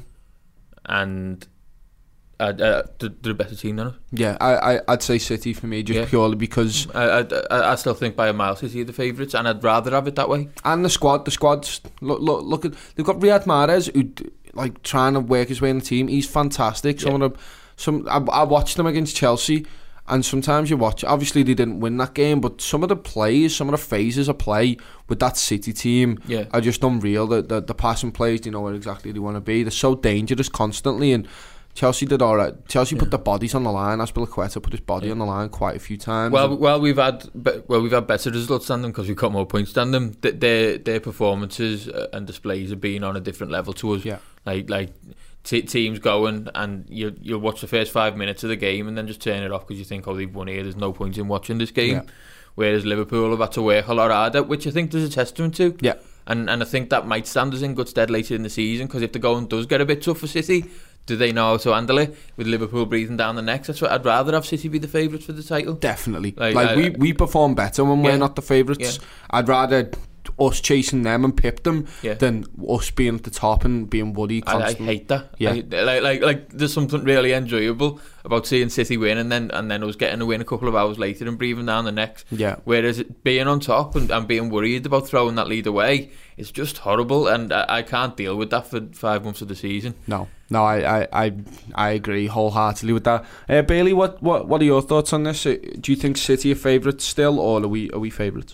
and uh, uh, they're, they're a better team than us. Yeah, I, I, I'd say City for me, just Yeah. purely because... I, I, I still think by a mile City are the favourites, and I'd rather have it that way. And the squad, the squad's... Look, look, look at... They've got Riyad Mahrez, who, like, trying to work his way in the team. He's fantastic. Some Yeah. of the... Some, I, I watched them against Chelsea, and sometimes you watch... Obviously, they didn't win that game, but some of the plays, some of the phases of play with that City team Yeah. are just unreal. The, the, the passing plays, they know where exactly they want to be. They're so dangerous constantly, and... Chelsea did all right. Chelsea put their bodies on the line. Azpilicueta put his body Yeah. on the line quite a few times. Well, well, we've had be- well, we've had better results than them because we've got more points than them. Th- their their performances and displays have been on a different level to us. Yeah. Like like t- teams going and you you'll watch the first five minutes of the game and then just turn it off because you think, oh, they've won here. There's no point in watching this game. Yeah. Whereas Liverpool have had to work a lot harder, which I think there's a testament to. Yeah. And and I think that might stand us in good stead later in the season because if the going does get a bit tough for City, do they know how to handle it with Liverpool breathing down the necks? That's what I'd rather have City be the favourites for the title. Definitely. Like, Like, I- we, we perform better when Yeah. we're not the favourites. Yeah. I'd rather us chasing them and pip them Yeah. than us being at the top and being worried I, I constantly. hate that. Yeah. I, like, like, like, there's something really enjoyable about seeing City win and then and then us getting a win a couple of hours later and breathing down the necks. Yeah. Whereas it, being on top and, and being worried about throwing that lead away is just horrible, and I, I can't deal with that for five months of the season. No, no, I, I, I, I agree wholeheartedly with that. Uh, Bailey, what, what, what are your thoughts on this? Uh, Do you think City are favourites still, or are we, are we favourites?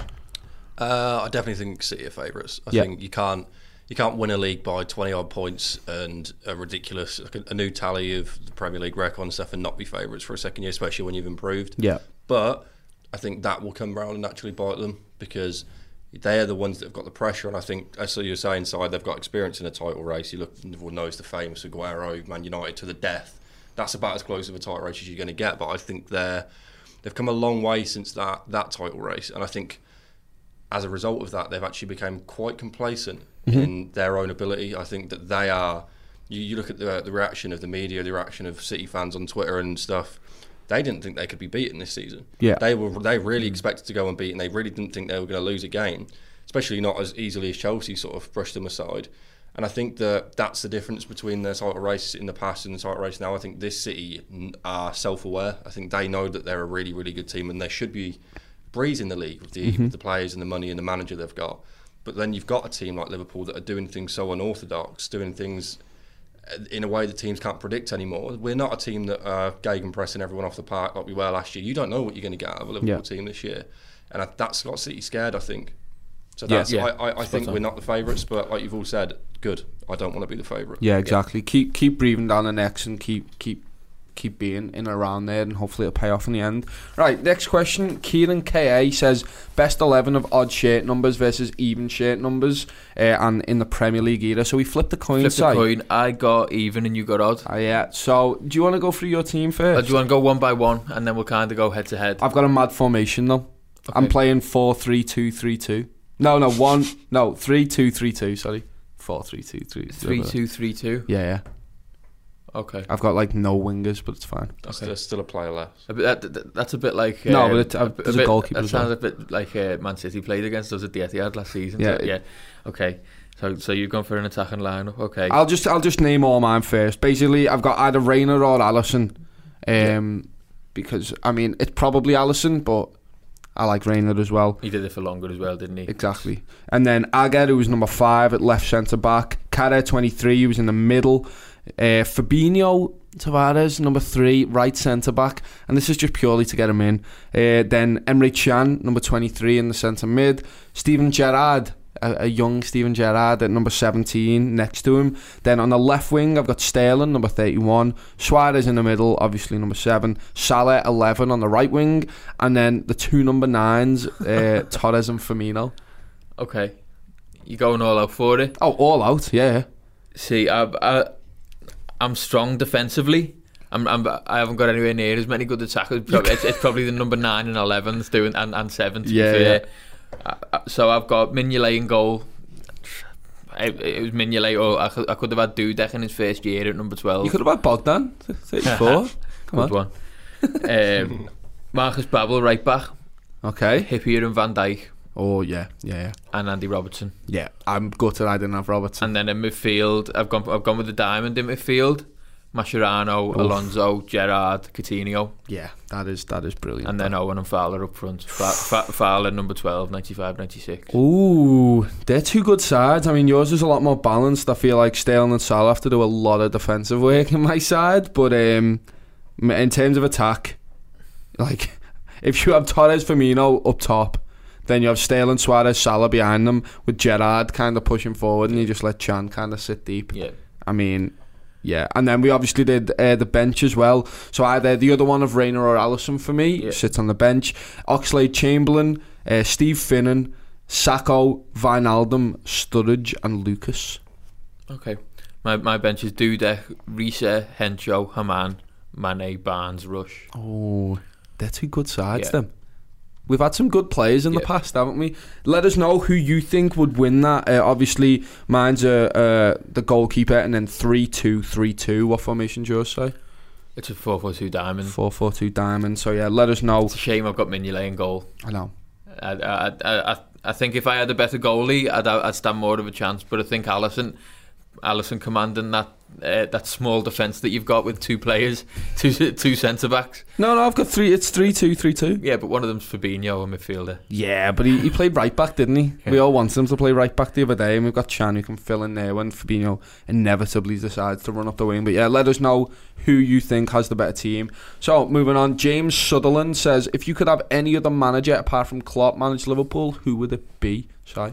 Uh, I definitely think City are favourites. I Yeah. think you can't you can't win a league by twenty odd points and a ridiculous like a, a new tally of the Premier League record and stuff and not be favourites for a second year, especially when you've improved. Yeah. But I think that will come round and naturally bite them because they are the ones that have got the pressure, and I think, as you're saying, side they've got experience in a title race. You look, everyone knows the famous Aguero, Man United to the death. That's about as close of a title race as you're going to get. But I think they're they've come a long way since that that title race, and I think as a result of that, they've actually become quite complacent mm-hmm. in their own ability. I think that they are. You, you look at the the reaction of the media, the reaction of City fans on Twitter and stuff. They didn't think they could be beaten this season. Yeah. They were they really expected to go and beat, and they really didn't think they were going to lose a game, especially not as easily as Chelsea sort of brushed them aside. And I think that that's the difference between the title race in the past and the title race now. I think this City are self-aware. I think they know that they're a really, really good team and they should be breezing the league with the, mm-hmm. with the players and the money and the manager they've got. But then you've got a team like Liverpool that are doing things so unorthodox, doing things in a way the teams can't predict anymore. We're not a team that are gegenpressing everyone off the park like we were last year. You don't know what you're going to get out of a Liverpool yeah. team this year. And I, that's got City scared, I think. So that's, yeah, yeah. I, I, I think we're not the favourites, but like you've all said, good. I don't want to be the favourite. Yeah, exactly. Yeah. Keep keep breathing down the necks and keep keep keep being in and around there, and hopefully it'll pay off in the end. Right, next question. Kieran K A says best eleven of odd shirt numbers versus even shirt numbers, uh, and in the Premier League era. So we flipped the coin. Flipped side. the coin. I got even and you got odd. Oh, yeah. So do you want to go through your team first? Or do you want to go one by one and then we'll kind of go head to head? I've got a mad formation though. Okay. I'm playing four three two three two. No, no, one, no, three two three two. Sorry, four three two three. Three two three two. Yeah, yeah. Okay. I've got like no wingers, but it's fine. Okay. There's still a player left. A bit, that, that, that's a bit like. No, um, but it, uh, a, there's a, a, bit, goalkeeper. That as sounds well. a bit like uh, Man City played against us at the Etihad last season. Yeah, so, yeah. Okay. So, so you've gone for an attacking lineup. Okay. I'll just, I'll just name all mine first. Basically, I've got either Reina or Alisson, um, yeah. because I mean it's probably Alisson, but I like Reina as well. He did it for longer as well, didn't he? Exactly. And then Aguerd, who was number five at left centre back. Carré, twenty-three, he was in the middle. Uh, Fabinho Tavares, number three, right centre back, and this is just purely to get him in. Uh, then Emre Can, number twenty-three, in the centre mid. Steven Gerrard, a, a young Steven Gerrard at number seventeen, next to him. Then on the left wing, I've got Sterling, number thirty-one. Suarez in the middle, obviously number seven. Salah, eleven on the right wing, and then the two number nines, uh, Torres and Firmino. Okay, you going all out for it? Oh, all out, yeah. See, I. I I'm strong defensively. I'm, I'm, I haven't got anywhere near as many good attackers. It's, it's probably the number nine and eleven's doing, and, and seven to yeah, be fair. Yeah. Uh, so I've got Mignolet in goal. It, it was Mignolet, or I could, I could have had Dudek in his first year at number twelve. You could have had Bogdan, thirty-four. Come good on. one. um, Marcus Babbel, right back. Okay. Hippier and Van Dijk. Oh yeah, yeah, yeah. And Andy Robertson. Yeah, I'm gutted I didn't have Robertson. And then in midfield, I've gone I've gone with the diamond in midfield. Mascherano, Oof. Alonso, Gerrard, Coutinho. Yeah, that is that is brilliant. And then Owen and Fowler up front. Fa- Fa- Fowler number twelve, ninety-five ninety-six. Ooh, they're two good sides. I mean, yours is a lot more balanced. I feel like Sterling and Salah have to do a lot of defensive work in my side, but um, in terms of attack, like if you have Torres, Firmino up top, then you have Sterling, Suarez, Salah behind them with Gerrard kind of pushing forward, and you just let Can kind of sit deep. Yeah. I mean, yeah. And then we obviously did uh, the bench as well. So either the other one of Reina or Alisson for me yeah. sits on the bench. Oxlade-Chamberlain, uh, Steve Finnan, Sakho, Wijnaldum, Sturridge, and Lucas. Okay. My my bench is Dudek, Riise, Henshaw, Haman, Mane, Barnes, Rush. Oh, they're two good sides, yeah. them. We've had some good players in yeah. the past, haven't we? Let us know who you think would win that. Uh, obviously, mine's uh, uh, the goalkeeper, and then three two three two. What formation do yours say? It's a four four two diamond. four four two diamond. So, yeah, let us know. It's a shame I've got Mignolet in goal. I know. I, I, I, I, I think if I had a better goalie, I'd, I'd stand more of a chance. But I think Alisson, Alisson commanding that uh, that small defence that you've got with two players, two two centre backs. No, no, I've got three. It's three two three two. Yeah, but one of them's Fabinho, a midfielder. Yeah, but he, he played right back, didn't he? Yeah. We all wanted him to play right back the other day, and we've got Can who can fill in there when Fabinho inevitably decides to run up the wing. But yeah, let us know who you think has the better team. So moving on, James Sutherland says, if you could have any other manager apart from Klopp manage Liverpool, who would it be? Shai?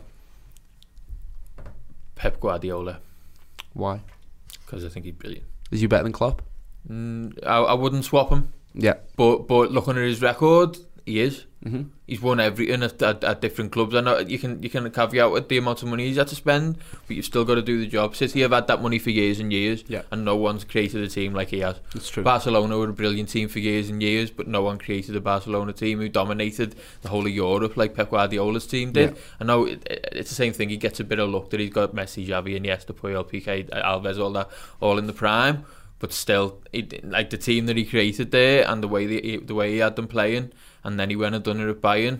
Pep Guardiola. Why? Because I think he's brilliant. Is he better than Klopp? Mm, I, I wouldn't swap him. Yeah. But but looking at his record, he is. Mm-hmm. He's won everything at, at, at different clubs. I know you can you can caveat with the amount of money he's had to spend, but you've still got to do the job. City have had that money for years and years, yeah. and no one's created a team like he has. That's true. Barcelona were a brilliant team for years and years, but no one created a Barcelona team who dominated the whole of Europe like Pep Guardiola's team did. Yeah. I know it, it, it's the same thing. He gets a bit of luck that he's got Messi, Xavi, Iniesta, Puyol, P K, Alves, all that, all in the prime. But still, he, like the team that he created there and the way the, the way he had them playing, and then he went and done it at Bayern.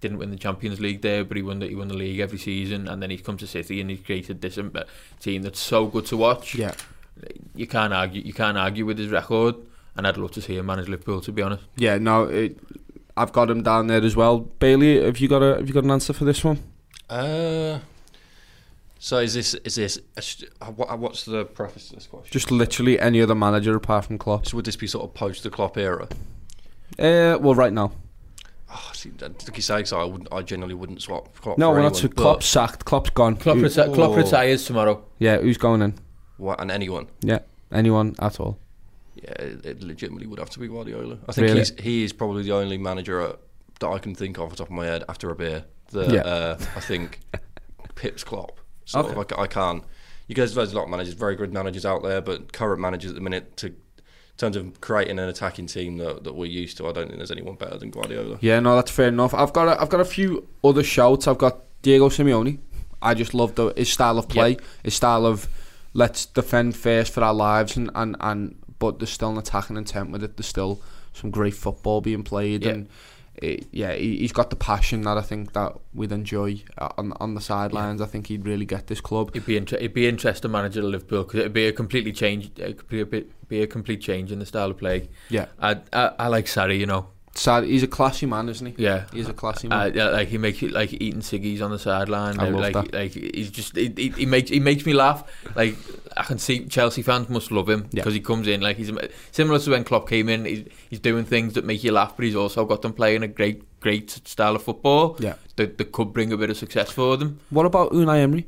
didn't win the Champions League there, but he won the, he won the league every season, and then he's come to City and he's created this um, team that's so good to watch. Yeah, you can't argue. You can't argue with his record, and I'd love to see him manage Liverpool. To be honest. Yeah, no, it, I've got him down there as well. Bailey, have you got a have you got an answer for this one? Uh, so is this is this a, what, what's the preface to this question? Just literally any other manager apart from Klopp. So would this be sort of post the Klopp era? Uh, well, right now. Oh, see, like you say, so I wouldn't. I generally wouldn't swap Klopp. No, for we're anyone, not. Klopp's sacked. Klopp's gone. Klopp, Who, reti- Klopp retires tomorrow. Yeah, who's going in? What, and anyone? Yeah, anyone at all. Yeah, it, it legitimately would have to be Guardiola. I think Really? he's, he is probably the only manager uh, that I can think of off the top of my head after a beer that Yeah. uh, I think pips Klopp. So Okay. like, I can't. You guys, there's a lot of managers, very good managers out there, but current managers at the minute, to in terms of creating an attacking team that, that we're used to, I don't think there's anyone better than Guardiola. Yeah, no, that's fair enough. I've got a, I've got a few other shouts. I've got Diego Simeone. I just love the, his style of play, Yeah. his style of let's defend first for our lives, and, and, and but there's still an attacking intent with it. There's still some great football being played, Yeah. and it, yeah, he, he's got the passion that I think that we'd enjoy uh, on on the sidelines. Yeah. I think he'd really get this club. It'd be inter- it'd be interesting to manage at Liverpool because it'd be a completely change, it could be a bit, be a complete change in the style of play. Yeah, I I, I like Sarri, you know. Sad, he's a classy man, isn't he? Yeah, he's a classy uh, man. yeah, like he makes it like eating ciggies on the sideline. I love like, that. Like he's just he, he, he makes he makes me laugh. Like I can see Chelsea fans must love him because Yeah. he comes in like he's similar to when Klopp came in. He's he's doing things that make you laugh, but he's also got them playing a great great style of football. Yeah, that, that could bring a bit of success for them. What about Unai Emery?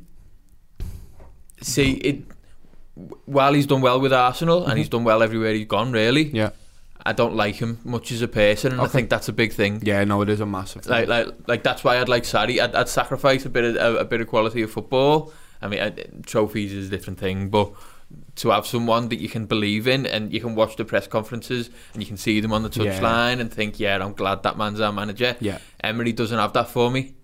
See it. While he's done well with Arsenal and he's done well everywhere he's gone, really. Yeah. I don't like him much as a person, and Okay. I think that's a big thing. Yeah, no, it is a massive thing. Like, like, like that's why I'd like Sarri. I'd, I'd sacrifice a bit of a, a bit of quality of football. I mean, I, trophies is a different thing, but to have someone that you can believe in and you can watch the press conferences and you can see them on the touchline Yeah. and think, yeah, I'm glad that man's our manager. Yeah. Emery doesn't have that for me.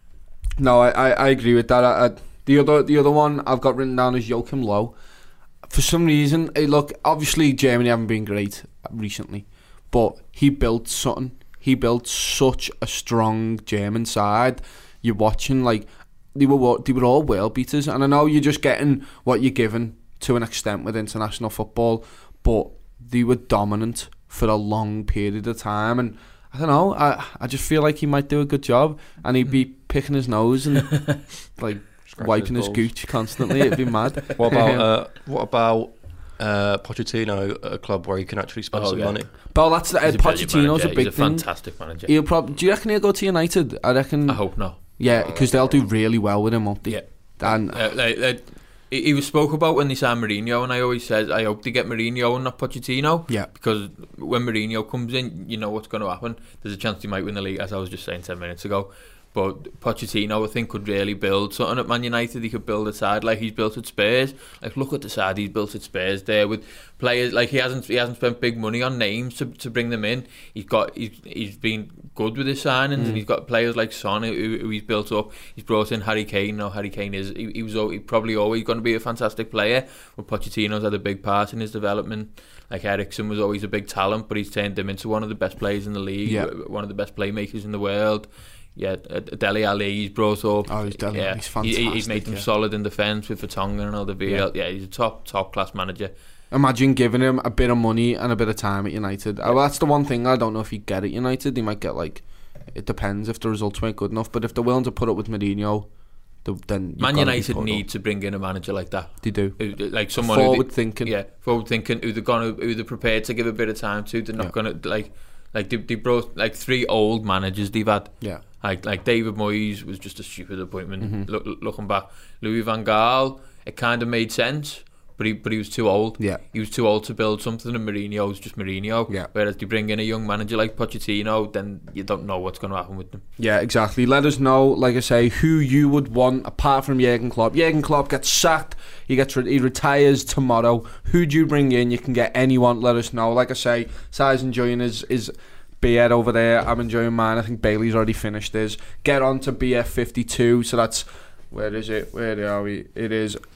No, I, I, I agree with that. I, I, the other the other one I've got written down is Joachim Low. For some reason, eh, look, obviously Germany haven't been great recently, but he built something. He built such a strong German side. You're watching like they were they were all world beaters, and I know you're just getting what you're given to an extent with international football, but they were dominant for a long period of time, and I don't know. I I just feel like he might do a good job, and he'd be picking his nose and like wiping his, his gooch constantly. It'd be mad. What about uh, what about uh, Pochettino at a club where he can actually spend Oh, some yeah. money? But that's uh, He's a brilliant Pochettino's manager. a big He's a thing. fantastic manager. He'll probably. Do you reckon he'll go to United? I reckon. I hope not. Yeah, because they'll do really well with him, won't they? Yeah. And Uh, like, like, he he was spoke about when they signed Mourinho, and I always said I hope they get Mourinho and not Pochettino. Yeah. Because when Mourinho comes in, you know what's going to happen. There's a chance he might win the league, as I was just saying ten minutes ago. But Pochettino, I think, could really build something at Man United. He could build a side like he's built at Spurs. Like, look at the side he's built at Spurs there with players. Like, he hasn't he hasn't spent big money on names to to bring them in. He's got he's he's been good with his signings, mm. and he's got players like Son who, who he's built up. He's brought in Harry Kane. Now Harry Kane is he, he was he probably always going to be a fantastic player. But Pochettino's had a big part in his development. Like Eriksen was always a big talent, but he's turned him into one of the best players in the league, yeah. one of the best playmakers in the world. Yeah, Dele Alli he's brought up. Oh, he's Dele, yeah, he's fantastic. He, he's made them yeah. solid in defence with Vertonghen and Alderweireld. Yeah. yeah, he's a top top class manager. Imagine giving him a bit of money and a bit of time at United. Yeah. Well, that's the one thing I don't know if he'd get at United. He might get like, it depends if the results weren't good enough. But if they're willing to put up with Mourinho, then Man United need up. to bring in a manager like that. They do, who, like someone forward who they, thinking. Yeah, forward thinking. Who they're gonna, who they're prepared to give a bit of time to. They're not yeah. gonna like, like they, they brought like three old managers they've had. Yeah. Like like David Moyes was just a stupid appointment. Mm-hmm. Look, looking back, Louis van Gaal, it kind of made sense, but he but he was too old. Yeah, he was too old to build something, and Mourinho was just Mourinho. Yeah. Whereas they bring in a young manager like Pochettino, then you don't know what's going to happen with them. Yeah, exactly. Let us know, like I say, who you would want apart from Jurgen Klopp. Jurgen Klopp gets sacked. He gets re- he retires tomorrow. Who do you bring in? You can get anyone. Let us know. Like I say, Si's enjoying his is. beer over there. I'm enjoying mine. I think Bailey's already finished his. Get on to B F fifty-two. So that's, where is it? Where are we? It is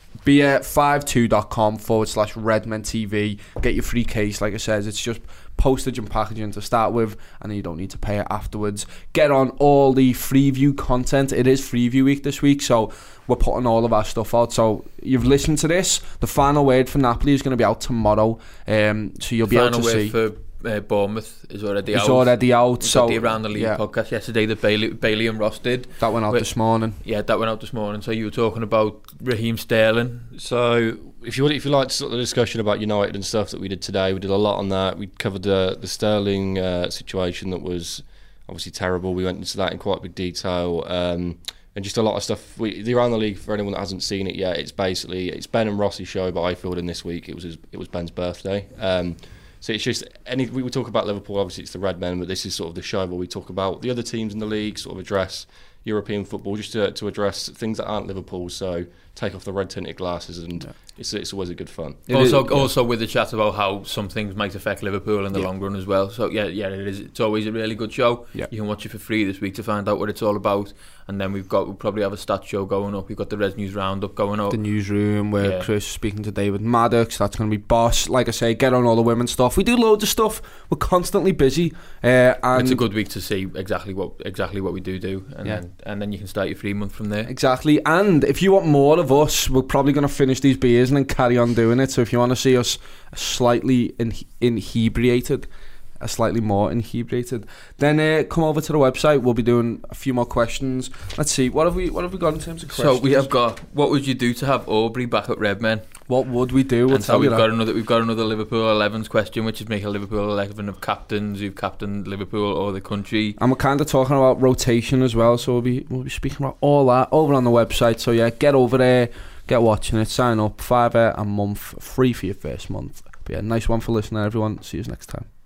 beer fifty-two dot com forward slash Redmen T V. Get your free case. Like I said, it's just postage and packaging to start with, and then you don't need to pay it afterwards. Get on all the Freeview content. It is Freeview week this week, so we're putting all of our stuff out. So you've listened to this. The final word for Napoli is going to be out tomorrow, um, so you'll be final able to word see. For uh, Bournemouth is already it's out. already out. We've so got the Around the League yeah. podcast yesterday that Bailey, Bailey and Ross did. That went out But, this morning. Yeah, that went out this morning. So you were talking about Raheem Sterling. So if you if you like sort of the discussion about United and stuff that we did today, we did a lot on that. We covered the the Sterling uh, situation that was obviously terrible. We went into that in quite big detail, um, and just a lot of stuff. We, the Around the League, for anyone that hasn't seen it yet, it's basically it's Ben and Rossi's show, but I filled in this week. It was his, it was Ben's birthday. Um, So it's just any we would talk about Liverpool. Obviously, it's the Red Men, but this is sort of the show where we talk about the other teams in the league, sort of address European football, just to to address things that aren't Liverpool. So take off the red tinted glasses, and yeah. it's it's always a good fun. It also, is, also yeah. with the chat about how some things might affect Liverpool in the yeah. long run as well. So yeah, yeah, it is. It's always a really good show. Yeah. You can watch it for free this week to find out what it's all about. And then we've got we'll probably have a stats show going up. We've got the Red News Roundup going up. The newsroom where yeah. Chris is speaking to David Maddox. That's going to be boss. Like I say, get on all the women's stuff. We do loads of stuff. We're constantly busy. Uh, and it's a good week to see exactly what exactly what we do do, and yeah. then and then you can start your free month from there. Exactly. And if you want more of us, we're probably going to finish these beers and then carry on doing it. So if you want to see us slightly in, inebriated, a slightly more inebriated, then uh, come over to the website. We'll be doing a few more questions. Let's see, what have we what have we got in terms of questions? So we have got, what would you do to have Aubrey back at Redmen? What would we do? We'll and so tell we've you got that. another we've got another Liverpool elevens question, which is make a Liverpool eleven of captains who've captained Liverpool or the country. And we're kind of talking about rotation as well, so we'll be we'll be speaking about all that over on the website. So yeah, get over there, get watching it, sign up, five a month, free for your first month. But yeah, nice one for listening, everyone. See you next time.